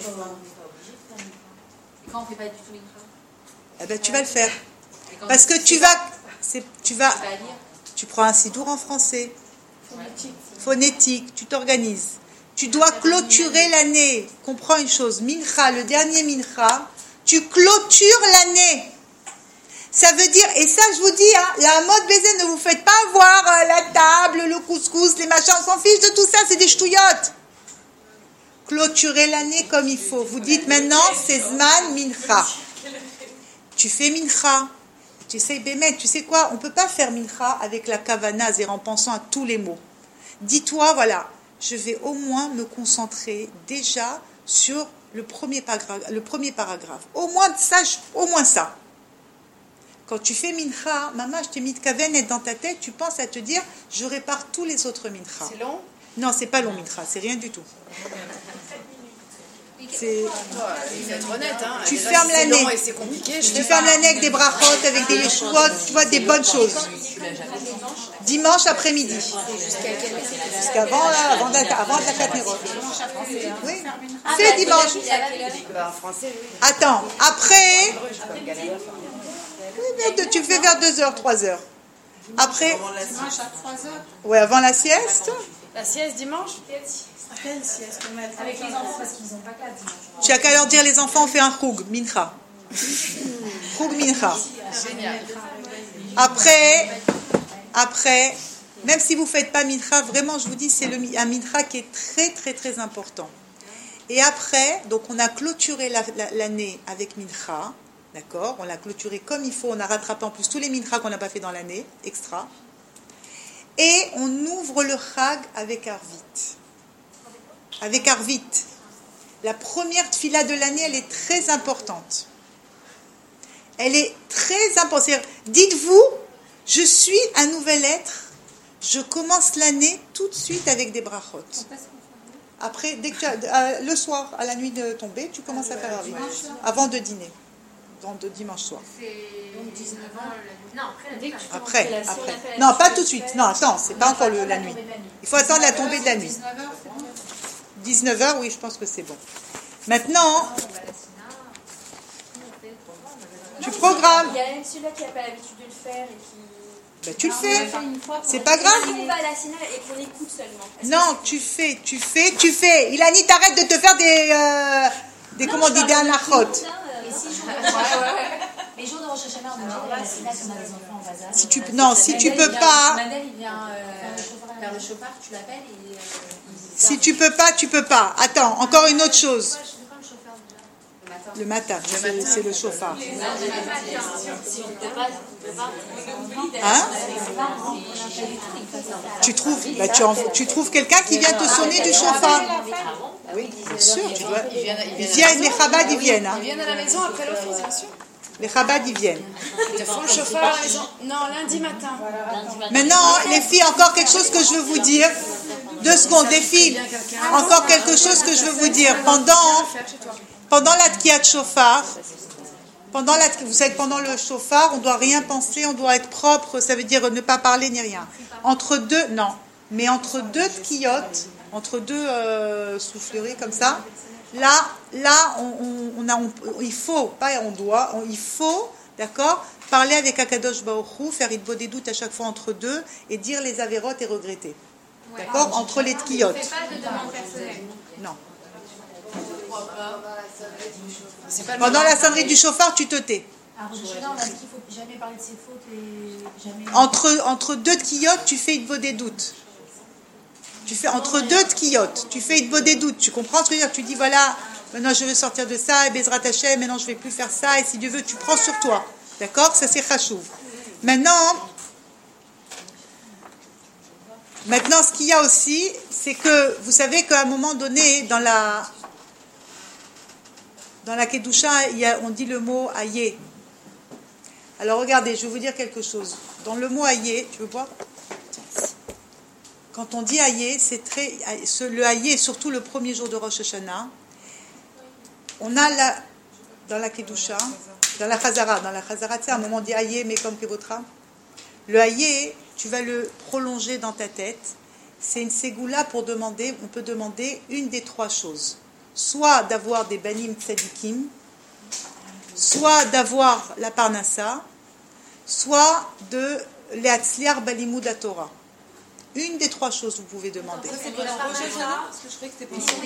Speaker 5: Quand on ne fait pas du tout les crânes?
Speaker 1: Eh ben, tu vas le faire. Parce que tu vas, c'est, tu vas,
Speaker 5: C'est pas à lire.
Speaker 1: tu prends un sidour en français, phonétique, phonétique, tu t'organises. Tu dois clôturer l'année. Comprends une chose, mincha, le dernier mincha, tu clôtures l'année. Ça veut dire, et ça je vous dis, hein, la mode baiser, ne vous faites pas avoir euh, la table, le couscous, les machins, on s'en fiche de tout ça, c'est des ch'touillottes. Clôturez l'année comme il faut. Vous dites maintenant, c'est Zman Mincha. Tu fais Mincha. Tu sais, Bémet, tu sais quoi? On ne peut pas faire Mincha avec la kavana, c'est en pensant à tous les mots. Dis-toi, voilà, je vais au moins me concentrer déjà sur le premier paragraphe. Le premier paragraphe. Au moins ça, au moins ça. Quand tu fais mincha, maman, je t'ai mis de kaven dans ta tête, tu penses à te dire, je répare tous les autres mincha.
Speaker 8: C'est long?
Speaker 1: Non, c'est pas long mincha, c'est rien du tout.
Speaker 5: Et
Speaker 1: C'est...
Speaker 8: Il faut être honnête, hein.
Speaker 1: Tu
Speaker 8: Déjà,
Speaker 1: fermes
Speaker 8: si c'est
Speaker 1: l'année.
Speaker 8: long et c'est compliqué. Je
Speaker 1: Tu
Speaker 8: fais
Speaker 1: fermes
Speaker 8: pas.
Speaker 1: l'année avec des brachot, avec des yeshua, tu vois, des bonnes choses. Dimanche après-midi. Jusqu'avant là, avant de la, avant de la Katnerot. Oui, c'est dimanche.
Speaker 8: Bah, en français, oui.
Speaker 1: Attends, après,
Speaker 8: Je peux pas me galérer à faire.
Speaker 1: oui, mais tu fais vers deux heures, trois heures. Après,
Speaker 2: Dimanche à trois heures.
Speaker 1: ouais, avant la sieste,
Speaker 8: La sieste dimanche?
Speaker 2: Quelle sieste on met
Speaker 4: Avec les enfants, parce qu'ils n'ont pas classe dimanche.
Speaker 1: tu as qu'à leur dire les enfants, on fait un choug, mincha. Choug mincha.
Speaker 8: Génial.
Speaker 1: Après, après, même si vous ne faites pas mincha, vraiment, je vous dis, c'est le, un mincha qui est très, très, très important. Et après, donc on a clôturé la, la, l'année avec mincha, d'accord? On l'a clôturé comme il faut, on a rattrapé en plus tous les mincha qu'on n'a pas fait dans l'année, extra. Et on ouvre le chag avec Arvit. Avec Arvit. La première tfila de l'année, elle est très importante. Elle est très importante. C'est-à-dire, dites-vous, je suis un nouvel être, je commence l'année tout de suite avec des brachot. Après, dès que tu as, euh, le soir, à la nuit de tomber, tu commences à faire Arvit. Avant de dîner. Donc de dimanche soir.
Speaker 4: C'est donc dix-neuf ans. Non, après, dès que tu
Speaker 1: Après, après. Non, pas tout de suite. Non, attends, c'est pas encore le, la nuit. Il faut attendre la tombée de la nuit. dix-neuf heures, oui, je pense que c'est bon. Maintenant, tu programmes.
Speaker 9: Il y a même celui-là qui n'a pas l'habitude de le faire et qui...
Speaker 1: Ben, tu le fais. C'est pas grave.
Speaker 9: Si on va à la Sina et qu'on écoute seulement. Est-ce
Speaker 1: Non, tu fais, tu fais, tu fais. Il a dit, t'arrêtes de te faire des... Euh, des comment on dit, des anachot.
Speaker 10: Les jours de Rosh Hashanah, on dit à la Sina qu'on a des enfants en bas âge.
Speaker 1: Si tu, non, si tu peux pas...
Speaker 5: Manel, il vient euh, faire le chauffard, tu l'appelles et... Euh, il
Speaker 1: Si tu peux pas, tu peux pas. Attends, encore une autre chose. Le matin, c'est, c'est le chauffard.
Speaker 7: Si on ne peut pas, on peut pas.
Speaker 1: Hein? Tu trouves, bah, tu, en- tu trouves quelqu'un qui vient te sonner du chauffard. Oui, bien sûr, tu dois.
Speaker 8: Ils viennent, ils
Speaker 1: Ils
Speaker 8: viennent,
Speaker 1: viennent, les Chabad, ils viennent. Hein.
Speaker 8: ils viennent à la maison après l'office, bien sûr.
Speaker 1: Les Chabad, ils viennent.
Speaker 8: Ils te font le chauffeur à la maison. Non, lundi matin.
Speaker 1: Maintenant, les filles, encore quelque chose que je veux vous dire. Deux secondes, les filles. Encore quelque chose que je veux vous dire. Pendant, pendant la Tkiyat Shofar, pendant la, vous savez que pendant le chauffard, on ne doit rien penser, on doit être propre, ça veut dire ne pas parler ni rien. Entre deux, non, mais entre deux tkiyot, entre deux euh, souffleries comme ça, là, là, on, on, on a, on, il faut, pas on doit, on, il faut, d'accord, parler avec Akadosh Baruch Hu, faire une des doutes à chaque fois entre deux et dire les avérotes et regretter. D'accord, entre les tkiyot.
Speaker 4: Fais pas de demande personnelle.
Speaker 1: Non.
Speaker 8: C'est pas le
Speaker 1: Pendant
Speaker 8: moment.
Speaker 1: la sonnerie du chauffard, tu te tais.
Speaker 10: À Rosh Hashanah, on a dit qu'il ne faut jamais parler de ses fautes et jamais.
Speaker 1: Entre, entre deux tkiyot, tu fais une des doutes. Tu fais entre deux tkiyot, tu fais une des doutes. Tu comprends ce que je veux dire? Tu dis voilà, maintenant je veux sortir de ça, et Bezrat Hashem, maintenant je ne vais plus faire ça, et si Dieu veut, tu prends sur toi. D'accord? Ça c'est chachouv. Maintenant, maintenant, ce qu'il y a aussi, c'est que vous savez qu'à un moment donné, dans la dans la Kedusha, il y a, on dit le mot ayé. Alors regardez, je vais vous dire quelque chose. Dans le mot ayé, tu veux voir? Quand on dit ayé, c'est très, le ayé, surtout le premier jour de Rosh Hashanah, on a la, dans la Kedusha, dans la Chazara, dans la Chazara, tu sais, à un moment on dit ayé, mais comme Kevotra. Le ayé, tu vas le prolonger dans ta tête. C'est une ségoula pour demander, on peut demander une des trois choses. Soit d'avoir des banim tzadikim, soit d'avoir la parnassa, soit de l'eatzliar balimud Torah. Une des trois choses vous pouvez demander.
Speaker 6: C'est pour la prochaine Hashanah, parce que je croyais que c'était possible.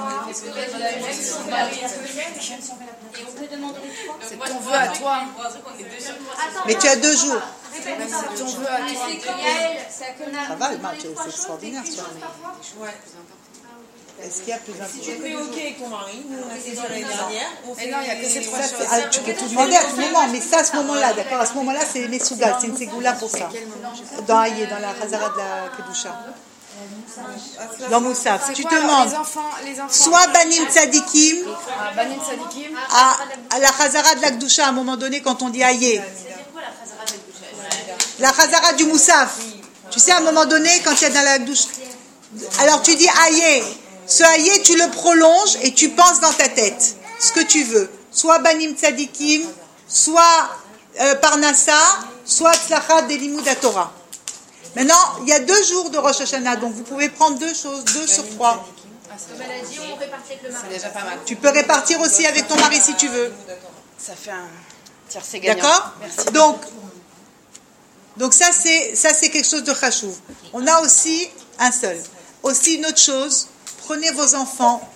Speaker 9: Et on peut demander les trois.
Speaker 8: C'est ton vœu à toi.
Speaker 1: Mais tu as deux jours.
Speaker 8: C'est ton vœu à toi.
Speaker 1: Ça va, le match, c'est extraordinaire. Ça.
Speaker 6: Ouais.
Speaker 1: Est-ce qu'il y a plus
Speaker 6: Tu
Speaker 1: d'informations?
Speaker 6: fais OK avec ton mari, nous on a fait ça l'année dernière. On
Speaker 8: Mais non, il n'y a que ces trois
Speaker 1: Ça,
Speaker 8: choses.
Speaker 1: c'est- ah, tu peux tout demander à tout moment, mais ça, à ce moment-là, d'accord, à ce moment-là, c'est les Sougal, c'est une ségoula pour ça. Dans Aïe, dans la Chazara de la Kedusha. Dans Moussaf.
Speaker 8: C'est
Speaker 1: Tu
Speaker 8: quoi,
Speaker 1: te
Speaker 8: alors,
Speaker 1: demandes,
Speaker 8: les enfants, les enfants.
Speaker 1: soit Banim Tzadikim,
Speaker 8: Ah, Banim Sadikim.
Speaker 1: à, à la Chazara de la Kedusha, à un moment donné, quand on dit Aïe. La Chazara du Moussaf. Tu sais, à un moment donné, quand il y a dans la Kedusha. Alors tu dis Aïe. Ce hayé, tu le prolonges et tu penses dans ta tête ce que tu veux. Soit Banim Tzadikim, soit euh, Parnassa, soit Tzlachat de Limud Torah. Maintenant, il y a deux jours de Rosh Hashanah, donc vous pouvez prendre deux choses, deux sur trois.
Speaker 4: Comme elle a dit, on répartit avec le mari.
Speaker 8: C'est déjà pas mal.
Speaker 1: Tu peux répartir aussi avec ton mari si tu veux.
Speaker 8: Ça fait un tiercé gagnant.
Speaker 1: D'accord?
Speaker 8: Merci.
Speaker 1: Donc, donc ça c'est ça c'est quelque chose de chachouv. On a aussi un seul. Aussi une autre chose, prenez vos enfants,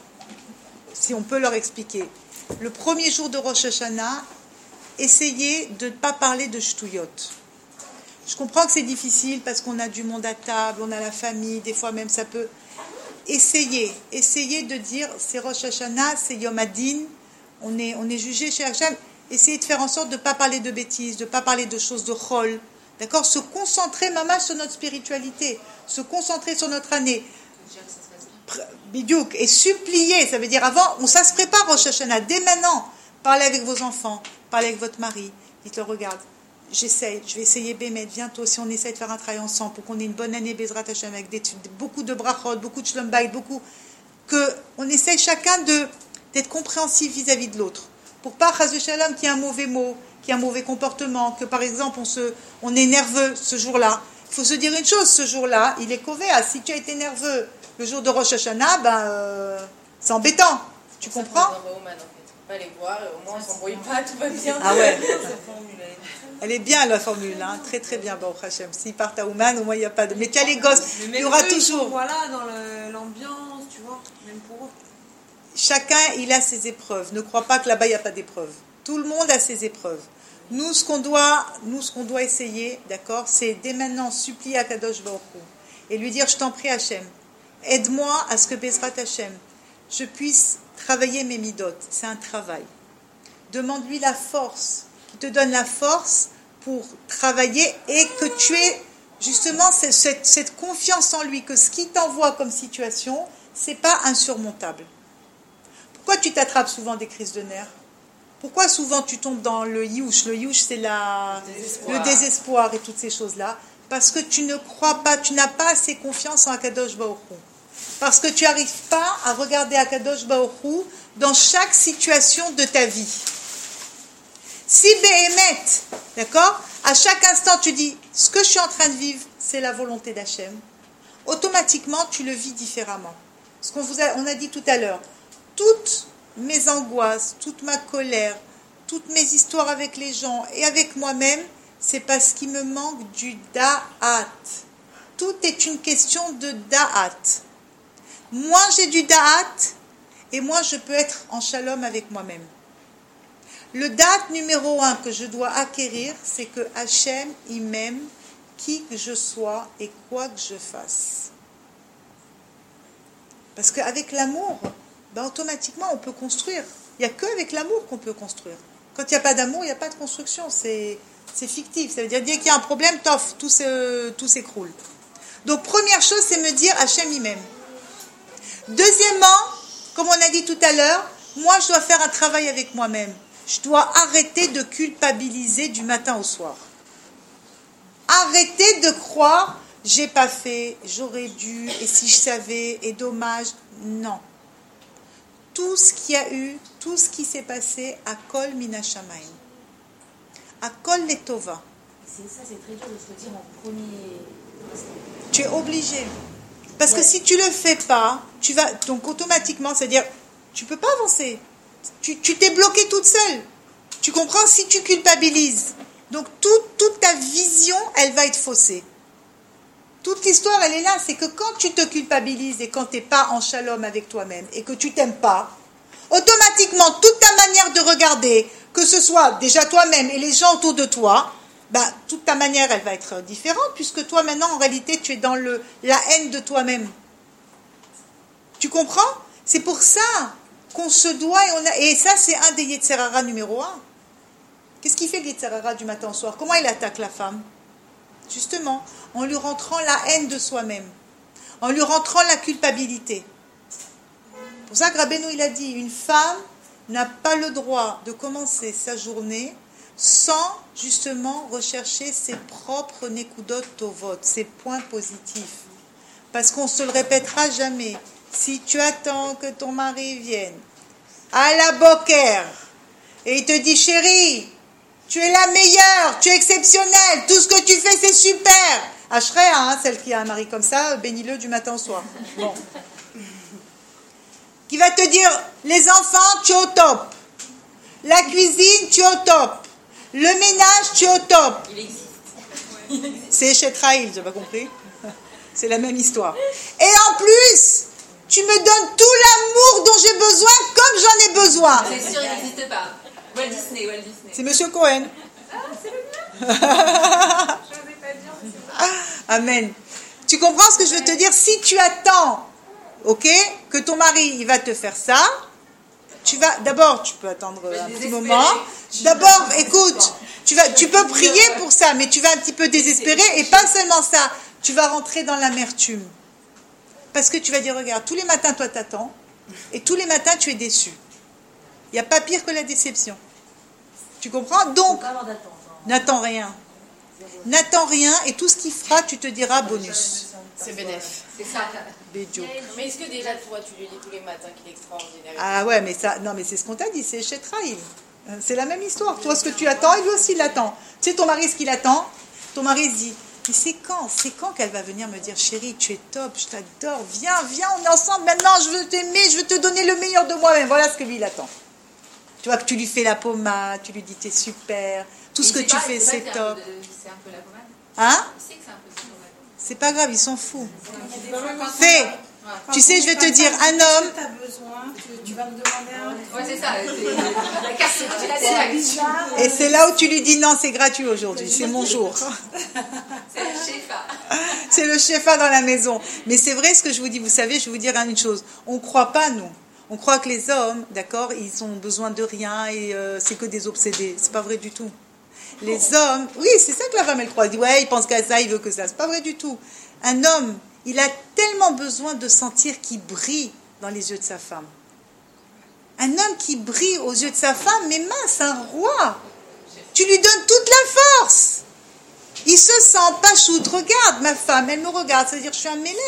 Speaker 1: si on peut leur expliquer. Le premier jour de Rosh Hashanah, essayez de ne pas parler de shtouyot. Je comprends que c'est difficile parce qu'on a du monde à table, on a la famille, des fois même ça peut... Essayez, essayez de dire, c'est Rosh Hashanah, c'est Yom Hadin, on est, on est jugé chez Hachem. Essayez de faire en sorte de ne pas parler de bêtises, de ne pas parler de choses de chol. D'accord? Se concentrer, maman, sur notre spiritualité, se concentrer sur notre année. Bidiouk, et supplier, ça veut dire avant, on, ça se prépare Rosh Hashanah, dès maintenant. Parlez avec vos enfants, parlez avec votre mari, dites-le, regarde. J'essaye, je vais essayer Bémet, viens toi aussi, on essaye de faire un travail ensemble pour qu'on ait une bonne année Bezrat Hashem avec des, beaucoup de brachot, beaucoup de shalom bayit, beaucoup, qu'on essaye chacun de, d'être compréhensif vis-à-vis de l'autre. Pour pas, chas v'shalom, qu'il y ait un mauvais mot, qu'il y ait un mauvais comportement, que par exemple on, se, on est nerveux ce jour-là. Il faut se dire une chose, ce jour-là, il est covéa. Si tu as été nerveux le jour de Rosh Hashanah, ben, euh, c'est embêtant. Tu comprends?
Speaker 6: Pas les voir, au moins on s'embrouille pas, tout va bien.
Speaker 1: Ah ouais. Elle est bien la formule, hein. Très très bien, Baruch Hashem. S'ils partent à Ouman, au moins il n'y a pas de. Mais qu'il y a les gosses, il y aura toujours.
Speaker 6: Voilà, dans le, l'ambiance, tu vois, même pour eux.
Speaker 1: Chacun, il a ses épreuves. Ne crois pas que là-bas il n'y a pas d'épreuves. Tout le monde a ses épreuves. Nous, ce qu'on doit, nous, ce qu'on doit essayer, d'accord, c'est dès maintenant supplier à Kadosh Baruch Hu et lui dire, je t'en prie Hashem, aide-moi à ce que Bezrat Hashem, je puisse travailler mes midot. C'est un travail. Demande-lui la force, qui te donne la force pour travailler et que tu aies justement cette, cette, cette confiance en lui, que ce qu'il t'envoie comme situation, c'est pas insurmontable. Pourquoi tu t'attrapes souvent des crises de nerfs? Pourquoi souvent tu tombes dans le youch? Le youch, c'est la, le désespoir et toutes ces choses-là. Parce que tu ne crois pas, tu n'as pas assez confiance en Akadosh Baruch Hu. Parce que tu n'arrives pas à regarder Akadosh Baruch Hu dans chaque situation de ta vie. Si Béhémet, d'accord, à chaque instant tu dis, ce que je suis en train de vivre, c'est la volonté d'Hachem, automatiquement tu le vis différemment. Ce qu'on vous a, on a dit tout à l'heure, toutes mes angoisses, toute ma colère, toutes mes histoires avec les gens et avec moi-même, c'est parce qu'il me manque du da'at. Tout est une question de da'at. Moi j'ai du da'at et moi je peux être en shalom avec moi-même. Le da'at numéro un que je dois acquérir, c'est que Hachem, il m'aime qui que je sois et quoi que je fasse. Parce qu'avec l'amour, ben automatiquement on peut construire. Il n'y a qu'avec l'amour qu'on peut construire. Quand il n'y a pas d'amour, il n'y a pas de construction. C'est, c'est fictif. Ça veut dire dès qu'il y a un problème, tof, tout, se, tout s'écroule. Donc première chose, c'est me dire Hachem il m'aime. Deuxièmement, comme on a dit tout à l'heure, moi je dois faire un travail avec moi-même. Je dois arrêter de culpabiliser du matin au soir. Arrêter de croire j'ai pas fait, j'aurais dû, et si je savais, et dommage. Non. Tout ce qu'il y a eu, tout ce qui s'est passé, à Kol Mina Shamayim. À Kol Letova.
Speaker 7: C'est ça, c'est très dur de se le dire en premier instant.
Speaker 1: Tu es obligé. Parce ouais. que si tu le fais pas, tu vas, donc automatiquement, c'est-à-dire, tu peux pas avancer. Tu, tu t'es bloqué toute seule. Tu comprends? Si tu culpabilises, donc tout, toute ta vision, elle va être faussée. Toute l'histoire, elle est là. C'est que quand tu te culpabilises et quand tu n'es pas en shalom avec toi-même et que tu t'aimes pas, automatiquement, toute ta manière de regarder, que ce soit déjà toi-même et les gens autour de toi, ben, toute ta manière, elle va être différente puisque toi, maintenant, en réalité, tu es dans le, la haine de toi-même. Tu comprends? C'est pour ça qu'on se doit, et, on a, et ça, c'est un des Yetzer Hara numéro un. Qu'est-ce qu'il fait le Yetzer Hara du matin au soir? Comment il attaque la femme? Justement, en lui rentrant la haine de soi-même, en lui rentrant la culpabilité. C'est pour ça que Rabbeinu, il a dit, une femme n'a pas le droit de commencer sa journée sans, justement, rechercher ses propres nekudot tovot, ses points positifs. Parce qu'on ne se le répétera jamais. si tu attends que ton mari vienne à la boker et il te dit, chérie, tu es la meilleure, tu es exceptionnelle, tout ce que tu fais, c'est super. Ashreya, hein, celle qui a un mari comme ça, bénis-le du matin au soir. Bon. Qui va te dire, les enfants, tu es au top. La cuisine, tu es au top. Le ménage, tu es au top.
Speaker 7: Il existe.
Speaker 1: C'est chez Trail, j'ai pas compris. C'est la même histoire. Et en plus, tu me donnes tout l'amour dont j'ai besoin, comme j'en ai besoin.
Speaker 5: C'est sûr, il n'existe pas. Walt Disney, Walt Disney.
Speaker 1: C'est Monsieur Cohen.
Speaker 4: Ah, c'est le mien. Je n'osais pas dire, mais c'est vrai.
Speaker 1: Amen. Tu comprends ce que je veux te dire? Si tu attends, ok, que ton mari il va te faire ça, tu vas d'abord, tu peux attendre un petit moment. D'abord, écoute, tu vas, tu peux prier pour ça, mais tu vas un petit peu désespérer et pas seulement ça, tu vas rentrer dans l'amertume. Parce que tu vas dire, regarde, tous les matins, toi, t'attends, et tous les matins, tu es déçu. Il n'y a pas pire que la déception. Tu comprends? Donc, n'attends rien. N'attends rien, et tout ce qu'il fera, tu te diras bonus.
Speaker 8: C'est bénéf.
Speaker 5: C'est ça.
Speaker 1: Bédio.
Speaker 2: Mais est-ce que déjà, toi, tu lui dis tous les matins qu'il est extraordinaire?
Speaker 1: Ah ouais, mais ça, non, mais c'est ce qu'on t'a dit, c'est chez Trail. C'est la même histoire. Toi, ce que tu attends, et lui aussi, il l'attend. Tu sais, ton mari, ce qu'il attend, ton mari se dit, mais c'est quand, c'est quand qu'elle va venir me dire, chérie, tu es top, je t'adore, viens, viens, on est ensemble, maintenant, je veux t'aimer, je veux te donner le meilleur de moi-même. Voilà ce que lui, il attend. Tu vois que tu lui fais la pommade, tu lui dis, t'es super, tout ce que tu fais, c'est top.
Speaker 5: C'est un peu la pommade.
Speaker 1: Hein?
Speaker 5: Il sait que c'est un peu la pommade.
Speaker 1: C'est pas grave, ils s'en foutent. Fais. Tu sais, je vais te dire, un homme...
Speaker 10: Tu as besoin, tu, tu vas me demander un...
Speaker 5: Ouais, c'est ça. c'est- La carte, c'est la détaille.
Speaker 1: Et c'est là où tu lui dis, non, c'est gratuit aujourd'hui, c'est mon jour.
Speaker 5: C'est le shefa.
Speaker 1: C'est le shefa dans la maison. Mais c'est vrai ce que je vous dis. Vous savez, je vais vous dire une chose. On ne croit pas, nous. On croit que les hommes, d'accord, ils ont besoin de rien et euh, c'est que des obsédés. C'est pas vrai du tout. Les hommes, oui, c'est ça que la femme, elle croit. Elle dit, ouais, il pense qu'à ça, il veut que ça. C'est pas vrai du tout. Un homme, il a tellement besoin de sentir qu'il brille dans les yeux de sa femme. Un homme qui brille aux yeux de sa femme, mais mince, un roi. Tu lui donnes toute la force. Il se sent pas shoot. Regarde, ma femme, elle me regarde. Ça veut dire, je suis un mêlère.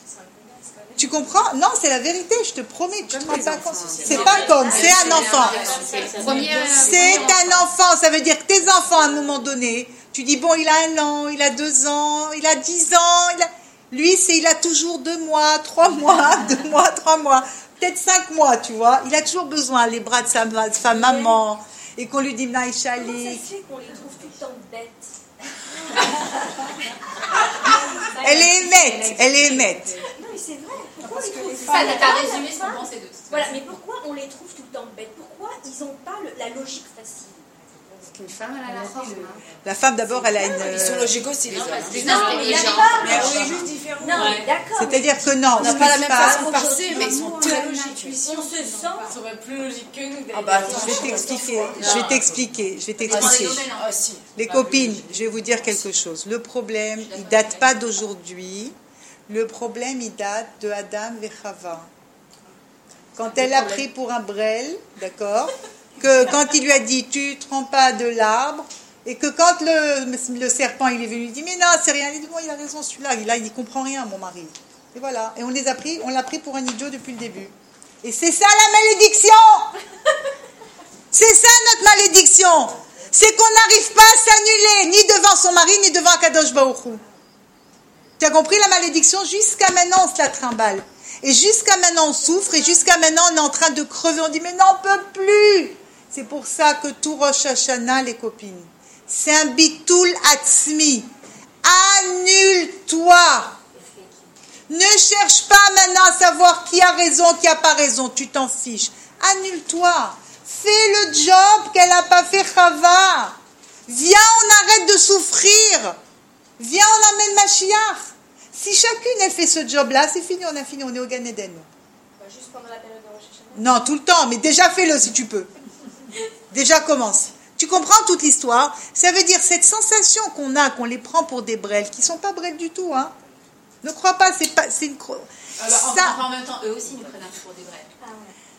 Speaker 1: Tu comprends? Non, c'est la vérité, je te promets. Tu te rends pas compte. C'est pas comme, c'est un enfant. C'est un enfant. Ça veut dire que tes enfants, à un moment donné, tu dis, bon, il a un an, il a deux ans, il a dix ans. Il a... Lui, c'est, il a toujours deux mois, trois mois, deux mois, trois mois. Peut-être cinq mois, tu vois. Il a toujours besoin, les bras de sa, de sa maman. Et qu'on lui dit, Naïcha,
Speaker 9: Comment ça se fait qu'on les trouve tout le temps bêtes?
Speaker 1: Elle est émette, elle est émette.
Speaker 9: Non, mais c'est vrai. Pourquoi on les trouve
Speaker 5: Ça, t'as résumé ce qu'on pensait de tout ça.
Speaker 9: Voilà, mais pourquoi on les trouve tout le temps bêtes? Pourquoi ils n'ont pas le- la logique facile?
Speaker 5: Une femme, elle a la forme.
Speaker 1: La femme, d'abord, elle a une...
Speaker 8: Ils sont logiques aussi, les hommes.
Speaker 5: Non,
Speaker 9: mais
Speaker 5: les gens.
Speaker 9: d'accord.
Speaker 8: Mais on est juste différents.
Speaker 9: Non, mais d'accord.
Speaker 1: C'est-à-dire que non,
Speaker 8: On
Speaker 1: ce
Speaker 8: n'a
Speaker 1: qui
Speaker 8: pas la
Speaker 1: se
Speaker 8: même
Speaker 1: passe...
Speaker 8: façon de penser, mais ils sont très logiques.
Speaker 9: On se sent.
Speaker 2: Ils seraient plus logiques que nous.
Speaker 8: Ah bah,
Speaker 1: Je vais t'expliquer, je vais t'expliquer, je vais t'expliquer.
Speaker 8: Ah si.
Speaker 1: Les copines, je vais vous dire quelque chose. Le problème, il date pas d'aujourd'hui. Le problème, il date de Adam et Chava. Quand elle l'a pris pour un brel, d'accord, que quand il lui a dit, tu ne te rends pas de l'arbre, et que quand le, le serpent, il est venu, il dit, mais non, c'est rien. Il dit, bon, il a raison, celui-là. Là, il n'y comprend rien, mon mari. Et voilà. Et on les a pris, on l'a pris pour un idiot depuis le début. Et c'est ça la malédiction! C'est ça notre malédiction! C'est qu'on n'arrive pas à s'annuler, ni devant son mari, ni devant Kadosh Baruch Hu. Tu as compris la malédiction? Jusqu'à maintenant, on se la trimballe. Et jusqu'à maintenant, on souffre, et jusqu'à maintenant, on est en train de crever. On dit, mais non, on ne peut plus! C'est pour ça que tout Rosh Hashanah, les copines, c'est un bitoul atzmi. Annule-toi! Ne cherche pas maintenant à savoir qui a raison, qui n'a pas raison. Tu t'en fiches. Annule-toi. Fais le job qu'elle n'a pas fait Chava. Viens, on arrête de souffrir. Viens, on amène Mashiach. Si chacune elle fait ce job-là, c'est fini, on a fini, on est au Gan Eden.
Speaker 9: Bah, juste pendant la période de Rosh Hashanah.
Speaker 1: Non, tout le temps, mais déjà fais-le si tu peux. Déjà commence. Tu comprends toute l'histoire? Ça veut dire cette sensation qu'on a, qu'on les prend pour des brels, qui ne sont pas brels du tout, hein. Ne crois pas, c'est pas, c'est une.
Speaker 5: Alors, en,
Speaker 1: Ça,
Speaker 5: en même temps, eux aussi nous prennent un peu pour des vrais.
Speaker 9: Ah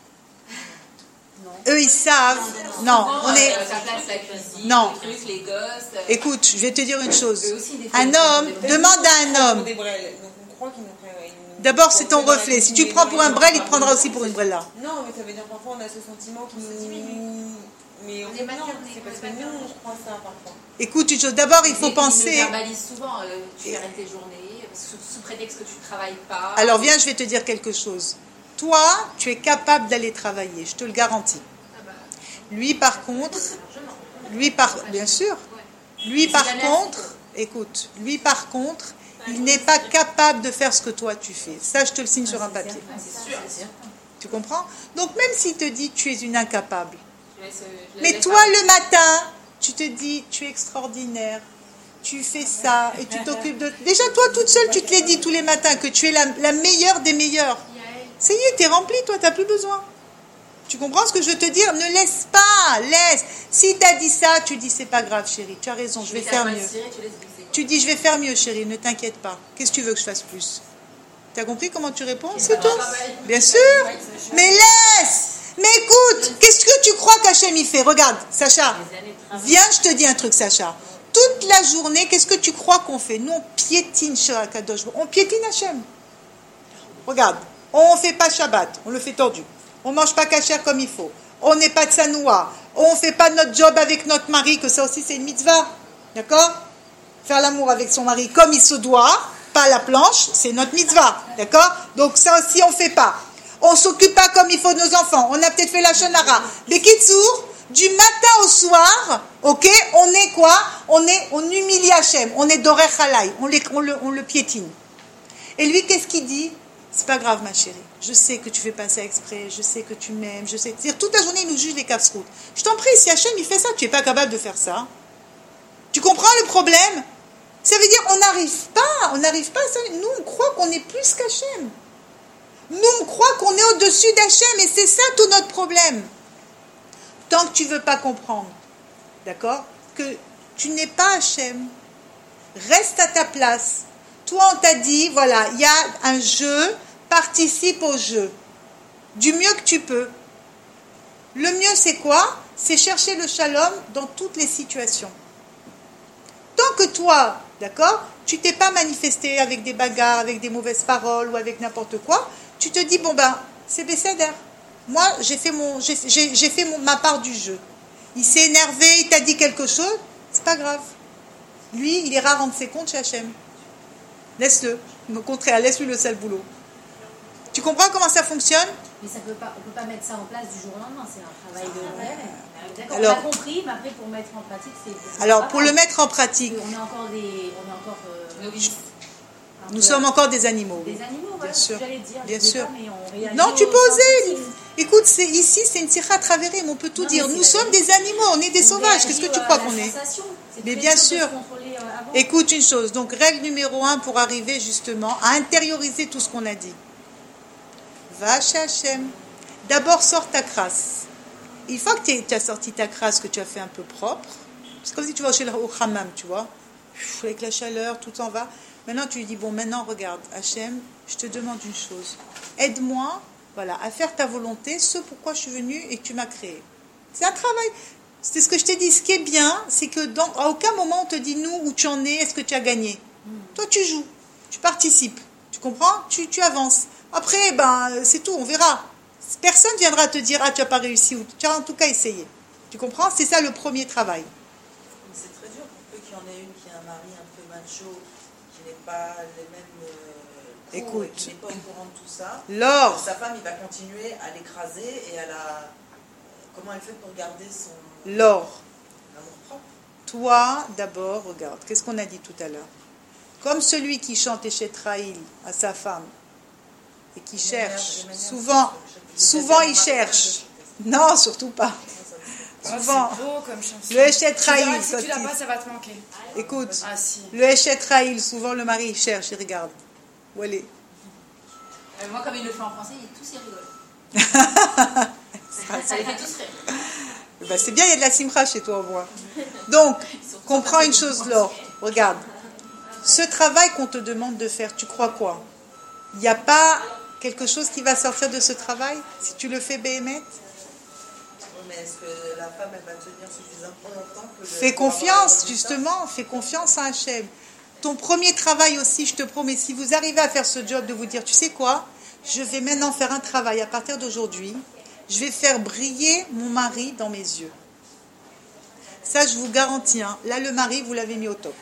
Speaker 9: ouais.
Speaker 1: eux, ils savent. Non, on est.
Speaker 5: Euh, ça place la cuisine,
Speaker 1: Non.
Speaker 5: les trucs, les gosses. euh,
Speaker 1: Écoute, je vais te dire une chose.
Speaker 5: Eux aussi, des fois,
Speaker 1: Un
Speaker 5: ils prennent
Speaker 1: homme,
Speaker 5: des vrais.
Speaker 1: demande à un homme.
Speaker 6: Des brels. Donc on croit qu'ils nous prennent, ils
Speaker 1: D'abord, c'est ton reflet. Si tu le prends pour un brel, il te prendra aussi pour une brella.
Speaker 6: Non, mais ça veut dire que parfois on a ce sentiment qui nous... Mais au fait, non, c'est parce que nous, on croit ça parfois.
Speaker 1: Écoute une chose, d'abord, il faut
Speaker 5: Mais
Speaker 1: penser...
Speaker 5: Ils le verbalisent souvent, euh, tu arrêtes tes journées, sous, sous prétexte que tu ne travailles pas.
Speaker 1: Alors viens, je vais te dire quelque chose. Toi, tu es capable d'aller travailler, je te le garantis. Lui, par contre... Lui, par... Bien sûr. Lui, par contre... Écoute, lui, par contre... Il n'est pas capable de faire ce que toi tu fais. Ça, je te le signe sur un papier.
Speaker 5: C'est sûr, c'est sûr.
Speaker 1: Tu comprends? Donc, même s'il te dit tu es une incapable,
Speaker 5: Je laisse, je
Speaker 1: mais
Speaker 5: laisse
Speaker 1: toi,
Speaker 5: pas.
Speaker 1: le matin, tu te dis tu es extraordinaire, tu fais ça et tu t'occupes de... Déjà, toi, toute seule, tu te l'es dit tous les matins que tu es la, la meilleure des meilleures. Ça y est, t'es rempli, toi, t'as plus besoin. Tu comprends ce que je veux te dire? Ne laisse pas, laisse. Si t'as dit ça, tu dis c'est pas grave, chérie, tu as raison, je vais faire mieux. Tu dis, je vais faire mieux, chérie, ne t'inquiète pas. Qu'est-ce que tu veux que je fasse plus? Tu as compris comment tu réponds? C'est tout. Bien sûr. Mais laisse. Mais écoute, qu'est-ce que tu crois qu'Hachem y fait? Regarde, Sacha. Viens, je te dis un truc, Sacha. Toute la journée, qu'est-ce que tu crois qu'on fait? Nous, on piétine Kadosh. On piétine Hachem. Regarde, on ne fait pas Shabbat, on le fait tordu. On ne mange pas kasher comme il faut. On n'est pas de Sanoua. On ne fait pas notre job avec notre mari, que ça aussi c'est une mitzvah. D'accord? Faire l'amour avec son mari comme il se doit, pas à la planche, c'est notre mitzvah, d'accord? Donc ça aussi on fait pas. On s'occupe pas comme il faut de nos enfants. On a peut-être fait la shonara. Bekitsour, du matin au soir, ok? On est quoi? On est, on humilie Hachem. On est doré halai. On, les, on, le, on le piétine. Et lui, qu'est-ce qu'il dit? C'est pas grave, ma chérie. Je sais que tu fais pas ça exprès. Je sais que tu m'aimes. Je sais. C'est-à-dire toute la journée il nous juge les casse-routes. Je t'en prie, si Hachem il fait ça, tu es pas capable de faire ça. Tu comprends le problème? Ça veut dire on n'arrive pas, on n'arrive pas à ça. Nous, on croit qu'on est plus qu'Hachem. Nous, on croit qu'on est au-dessus d'Hachem et c'est ça tout notre problème. Tant que tu ne veux pas comprendre, d'accord, que tu n'es pas Hachem, reste à ta place. Toi, on t'a dit, voilà, il y a un jeu, participe au jeu. Du mieux que tu peux. Le mieux, c'est quoi? C'est chercher le shalom dans toutes les situations. Tant que toi, d'accord, tu t'es pas manifesté avec des bagarres, avec des mauvaises paroles ou avec n'importe quoi, tu te dis, bon ben, c'est Besséder. Moi, j'ai fait, mon, j'ai, j'ai, j'ai fait mon, ma part du jeu. Il s'est énervé, il t'a dit quelque chose, c'est pas grave. Lui, il ira rendre ses comptes chez Hachem. Laisse-le. Au contraire, laisse-lui le sale boulot. Tu comprends comment ça fonctionne?
Speaker 10: Mais ça peut pas, on ne peut pas mettre ça en place du jour au lendemain, c'est un travail de long terme. D'accord,
Speaker 1: Alors,
Speaker 10: on a compris, mais après pour mettre en pratique, c'est...
Speaker 1: Alors, pour le mettre en pratique...
Speaker 10: On est encore des... On est encore, euh,
Speaker 1: nous sommes encore des animaux.
Speaker 10: Des animaux,
Speaker 1: bien
Speaker 10: voilà,
Speaker 1: sûr.
Speaker 10: j'allais dire.
Speaker 1: Bien
Speaker 10: Je
Speaker 1: sûr.
Speaker 10: pas, mais on réagit
Speaker 1: Non, tu
Speaker 10: au
Speaker 1: peux oser.
Speaker 10: sens
Speaker 1: Écoute, c'est, ici, c'est une sikha travérée, mais on peut tout
Speaker 10: Non,
Speaker 1: dire.
Speaker 10: mais
Speaker 1: Nous
Speaker 10: c'est la
Speaker 1: sommes des animaux, on est des
Speaker 10: On
Speaker 1: sauvages.
Speaker 10: réagit
Speaker 1: Qu'est-ce que tu
Speaker 10: à
Speaker 1: crois
Speaker 10: la
Speaker 1: qu'on est?
Speaker 10: sensation. C'est
Speaker 1: Mais
Speaker 10: très
Speaker 1: bien
Speaker 10: dur de
Speaker 1: sûr.
Speaker 10: se contrôler, euh, avant.
Speaker 1: Écoute une chose. Donc, règle numéro un pour arriver justement à intérioriser tout ce qu'on a dit. Va chez Hachem. D'abord, sors ta crasse. Une fois que tu as sorti ta crasse, que tu as fait un peu propre, c'est comme si tu vas chez le au hammam, tu vois, avec la chaleur, tout en va. Maintenant, tu lui dis, bon, maintenant, regarde, Hachem, je te demande une chose. Aide-moi, voilà, à faire ta volonté, ce pourquoi je suis venue et que tu m'as créé. C'est un travail. C'est ce que je t'ai dit. Ce qui est bien, c'est que dans, à aucun moment, on te dit, nous, où tu en es, est-ce que tu as gagné? Mm. Toi, tu joues, tu participes. Tu comprends? Tu, tu avances. Après, ben, c'est tout, on verra. Personne ne viendra te dire, ah, tu n'as pas réussi, ou tu as en tout cas essayé. Tu comprends? C'est ça le premier travail.
Speaker 11: C'est très dur pour peu qu'il y en ait une qui a un mari un peu macho, qui n'est pas les mêmes euh, cours,
Speaker 1: Écoute,
Speaker 11: et qui n'est pas au courant de tout ça.
Speaker 1: Laure,
Speaker 11: sa femme, il va continuer à l'écraser et à la... Comment elle fait pour garder son...
Speaker 1: Laure,
Speaker 11: amour propre?
Speaker 1: toi, d'abord, regarde, qu'est-ce qu'on a dit tout à l'heure? Comme celui qui chante Eshetraïl à sa femme, et qui cherche, souvent, souvent il cherche. Non, surtout pas. Souvent,
Speaker 8: c'est beau comme chanson.
Speaker 1: le Eshetraïl,
Speaker 8: Si tu l'as pas, ça va te manquer.
Speaker 1: écoute,
Speaker 8: Ah si.
Speaker 1: le Eshetraïl, souvent le mari il cherche, il regarde. Où elle est?
Speaker 5: Euh, moi, comme il le fait en français, ils tous ils rigolent. Ça les fait tous rire.
Speaker 1: Ben, c'est bien, il y a de la simra chez toi au moins. Donc, comprends une chose, Laure. Regarde. Ce travail qu'on te demande de faire, tu crois quoi? Il n'y a pas quelque chose qui va sortir de ce travail si tu le fais béhémet?
Speaker 11: Mais est-ce que la femme, elle va tenir suffisamment longtemps que...
Speaker 1: Fais confiance, justement. Fais confiance à Hachem. Ton premier travail aussi, je te promets, si vous arrivez à faire ce job de vous dire, tu sais quoi, je vais maintenant faire un travail à partir d'aujourd'hui, je vais faire briller mon mari dans mes yeux. Ça, je vous garantis, hein, là, le mari, vous l'avez mis au top.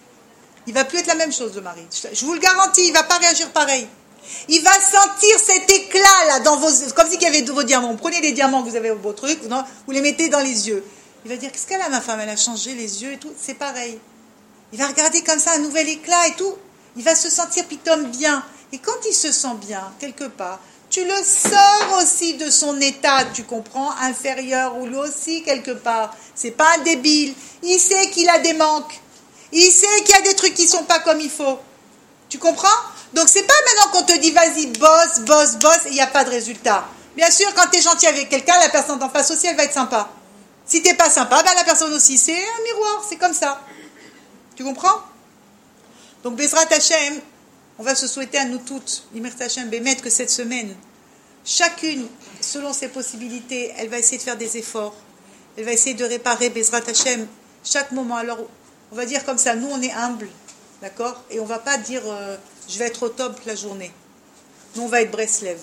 Speaker 1: Il va plus être la même chose, le mari. Je vous le garantis, il va pas réagir pareil. Il va sentir cet éclat, là, dans vos... Comme si il y avait de vos diamants. Prenez les diamants que vous avez au beau truc, non, vous les mettez dans les yeux. Il va dire, qu'est-ce qu'elle a, ma femme? Elle a changé les yeux et tout. C'est pareil. Il va regarder comme ça un nouvel éclat et tout. Il va se sentir pitom bien. Et quand il se sent bien, quelque part, tu le sors aussi de son état, tu comprends, inférieur, ou lui aussi, quelque part. C'est pas un débile. Il sait qu'il a des manques. Il sait qu'il y a des trucs qui sont pas comme il faut. Tu comprends? Donc c'est pas maintenant qu'on te dit, vas-y, bosse, bosse, bosse, et il n'y a pas de résultat. Bien sûr, quand tu es gentil avec quelqu'un, la personne d'en face aussi, elle va être sympa. Si t'es pas sympa, ben la personne aussi, c'est un miroir, c'est comme ça. Tu comprends? Donc, Bezrat Hashem, on va se souhaiter à nous toutes, Imert Hashem Bémet, que cette semaine, chacune, selon ses possibilités, elle va essayer de faire des efforts. Elle va essayer de réparer Bezrat Hashem chaque moment. Alors, on va dire comme ça, nous, on est humbles, d'accord? Et on va pas dire, euh, je vais être au top la journée. Nous, on va être Breslev.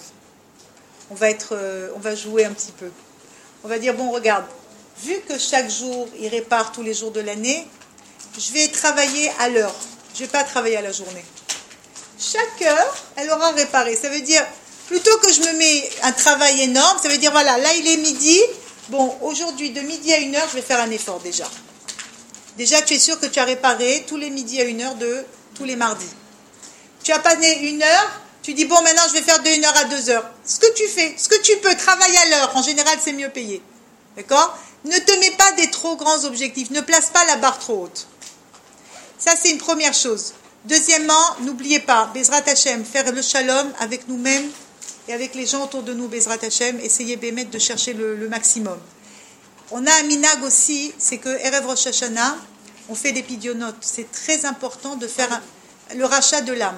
Speaker 1: On va être, euh, on va jouer un petit peu. On va dire, bon, regarde, vu que chaque jour, il répare tous les jours de l'année, je vais travailler à l'heure. Je ne vais pas travailler à la journée. Chaque heure, elle aura réparé. Ça veut dire, plutôt que je me mets un travail énorme, ça veut dire, voilà, là, il est midi. Bon, aujourd'hui, de midi à une heure, je vais faire un effort déjà. Déjà, tu es sûr que tu as réparé tous les midis à une heure de tous les mardis. Tu as passé une heure, tu dis, bon, maintenant, je vais faire de une heure à deux heures. Ce que tu fais, ce que tu peux, travailler à l'heure. En général, c'est mieux payé. D'accord? Ne te mets pas des trop grands objectifs. Ne place pas la barre trop haute. Ça, c'est une première chose. Deuxièmement, n'oubliez pas, Bezrat Hashem, faire le shalom avec nous-mêmes et avec les gens autour de nous, Bezrat Hashem, essayez Bémet de chercher le, le maximum. On a un minag aussi, c'est que Erev Rosh Hashanah, on fait des pidionotes. C'est très important de faire un, le rachat de l'âme.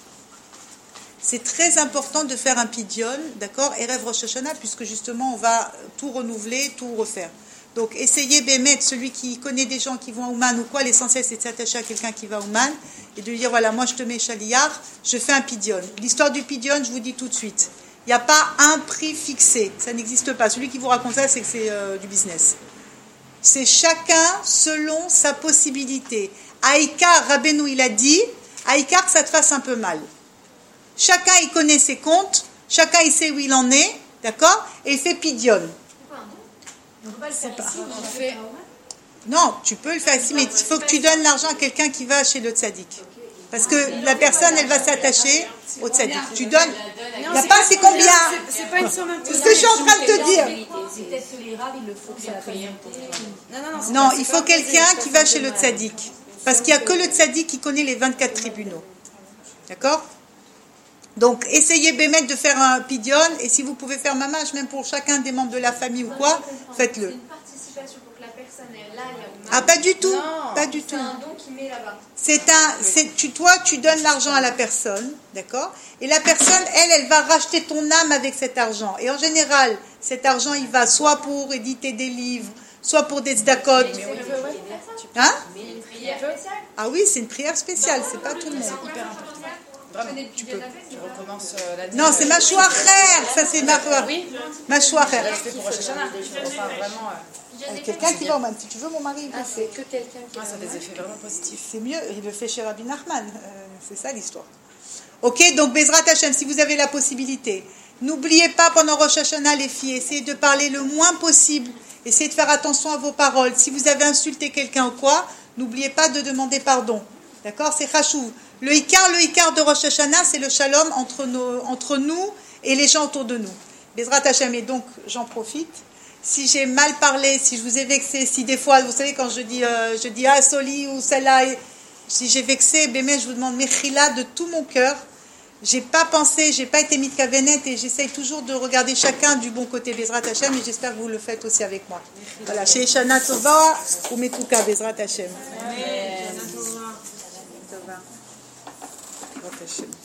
Speaker 1: C'est très important de faire un pidion, d'accord, Erev Rosh Hashanah, puisque justement on va tout renouveler, tout refaire. Donc, essayez Bémet, celui qui connaît des gens qui vont à Ouman ou quoi, l'essentiel c'est de s'attacher à quelqu'un qui va à Ouman et de lui dire, voilà, moi je te mets Chaliar, je fais un pidion. L'histoire du pidion, je vous dis tout de suite, il n'y a pas un prix fixé, ça n'existe pas. Celui qui vous raconte ça, c'est que c'est euh, du business. C'est chacun selon sa possibilité. Aïkar, Rabbeinu, il a dit, Aïkar, que ça te fasse un peu mal. Chacun, il connaît ses comptes, chacun, il sait où il en est, d'accord, et il fait pidion.
Speaker 10: On ne peut pas le faire ici,
Speaker 8: on fait...
Speaker 1: Non, tu peux le faire ici, mais il faut que tu donnes l'argent à quelqu'un qui va chez le tzaddik. Parce que la personne, elle va s'attacher au tzaddik. Tu donnes... Il n'y a pas, c'est combien?
Speaker 8: C'est pas une somme
Speaker 1: C'est ce que je suis en train de te dire.
Speaker 10: C'est peut-être que les raves, il le faut que ça paye.
Speaker 8: Non, non,
Speaker 1: non, il faut quelqu'un qui va chez le tzaddik. Parce qu'il n'y a que le tzaddik qui connaît les vingt-quatre tribunaux. D'accord? Donc, essayez Bémet de faire un pidion, et si vous pouvez faire mamage, même pour chacun des membres de la famille ou quoi, faites-le.
Speaker 4: C'est une participation pour que la personne elle aille à Ouman.
Speaker 1: Ah, pas du tout,
Speaker 8: Non.
Speaker 1: pas du tout.
Speaker 4: C'est un don qu'il met là-bas.
Speaker 1: C'est un, c'est, tu, toi, tu donnes l'argent à la personne, d'accord? Et la personne, elle, elle va racheter ton âme avec cet argent. Et en général, cet argent, il va soit pour éditer des livres, soit pour des tzedakot. Hein? Ah oui, c'est une prière spéciale, c'est pas tout le monde.
Speaker 8: Vraiment, tu peux. Tu recommences euh, la
Speaker 1: Non, c'est mâchoire-rère. Ça, c'est mâchoire.
Speaker 8: Oui.
Speaker 1: Mâchoire-rère.
Speaker 8: Là, je fais pour Rosh Hashanah. Enfin, vraiment. euh,
Speaker 1: Quelqu'un qui va au man. Si tu veux, mon mari, il le fait.
Speaker 6: Que quelqu'un qui
Speaker 8: ah, ça a des effets vraiment positifs.
Speaker 1: C'est mieux, il le fait chez Rabbi Nachman. Euh, c'est ça l'histoire. Ok, donc Bezrat Hashem, si vous avez la possibilité, n'oubliez pas pendant Rosh Hashanah, les filles, essayez de parler le moins possible. Essayez de faire attention à vos paroles. Si vous avez insulté quelqu'un ou quoi, n'oubliez pas de demander pardon. D'accord? C'est chachouv. Le Icar, le Icar de Rosh Hashanah, c'est le shalom entre, nos, entre nous et les gens autour de nous. Bezrat Hashem, et donc j'en profite. Si j'ai mal parlé, si je vous ai vexé, si des fois, vous savez, quand je dis, euh, je dis ah, Soli ou celle-là, si j'ai vexé, Bémet, je vous demande Mechila de tout mon cœur. J'ai pas pensé, j'ai pas été mitkavenet et j'essaye toujours de regarder chacun du bon côté Bezrat Hashem et j'espère que vous le faites aussi avec moi. Voilà, chez Shana Tova ou Metuka Bezrat Hashem. Amen.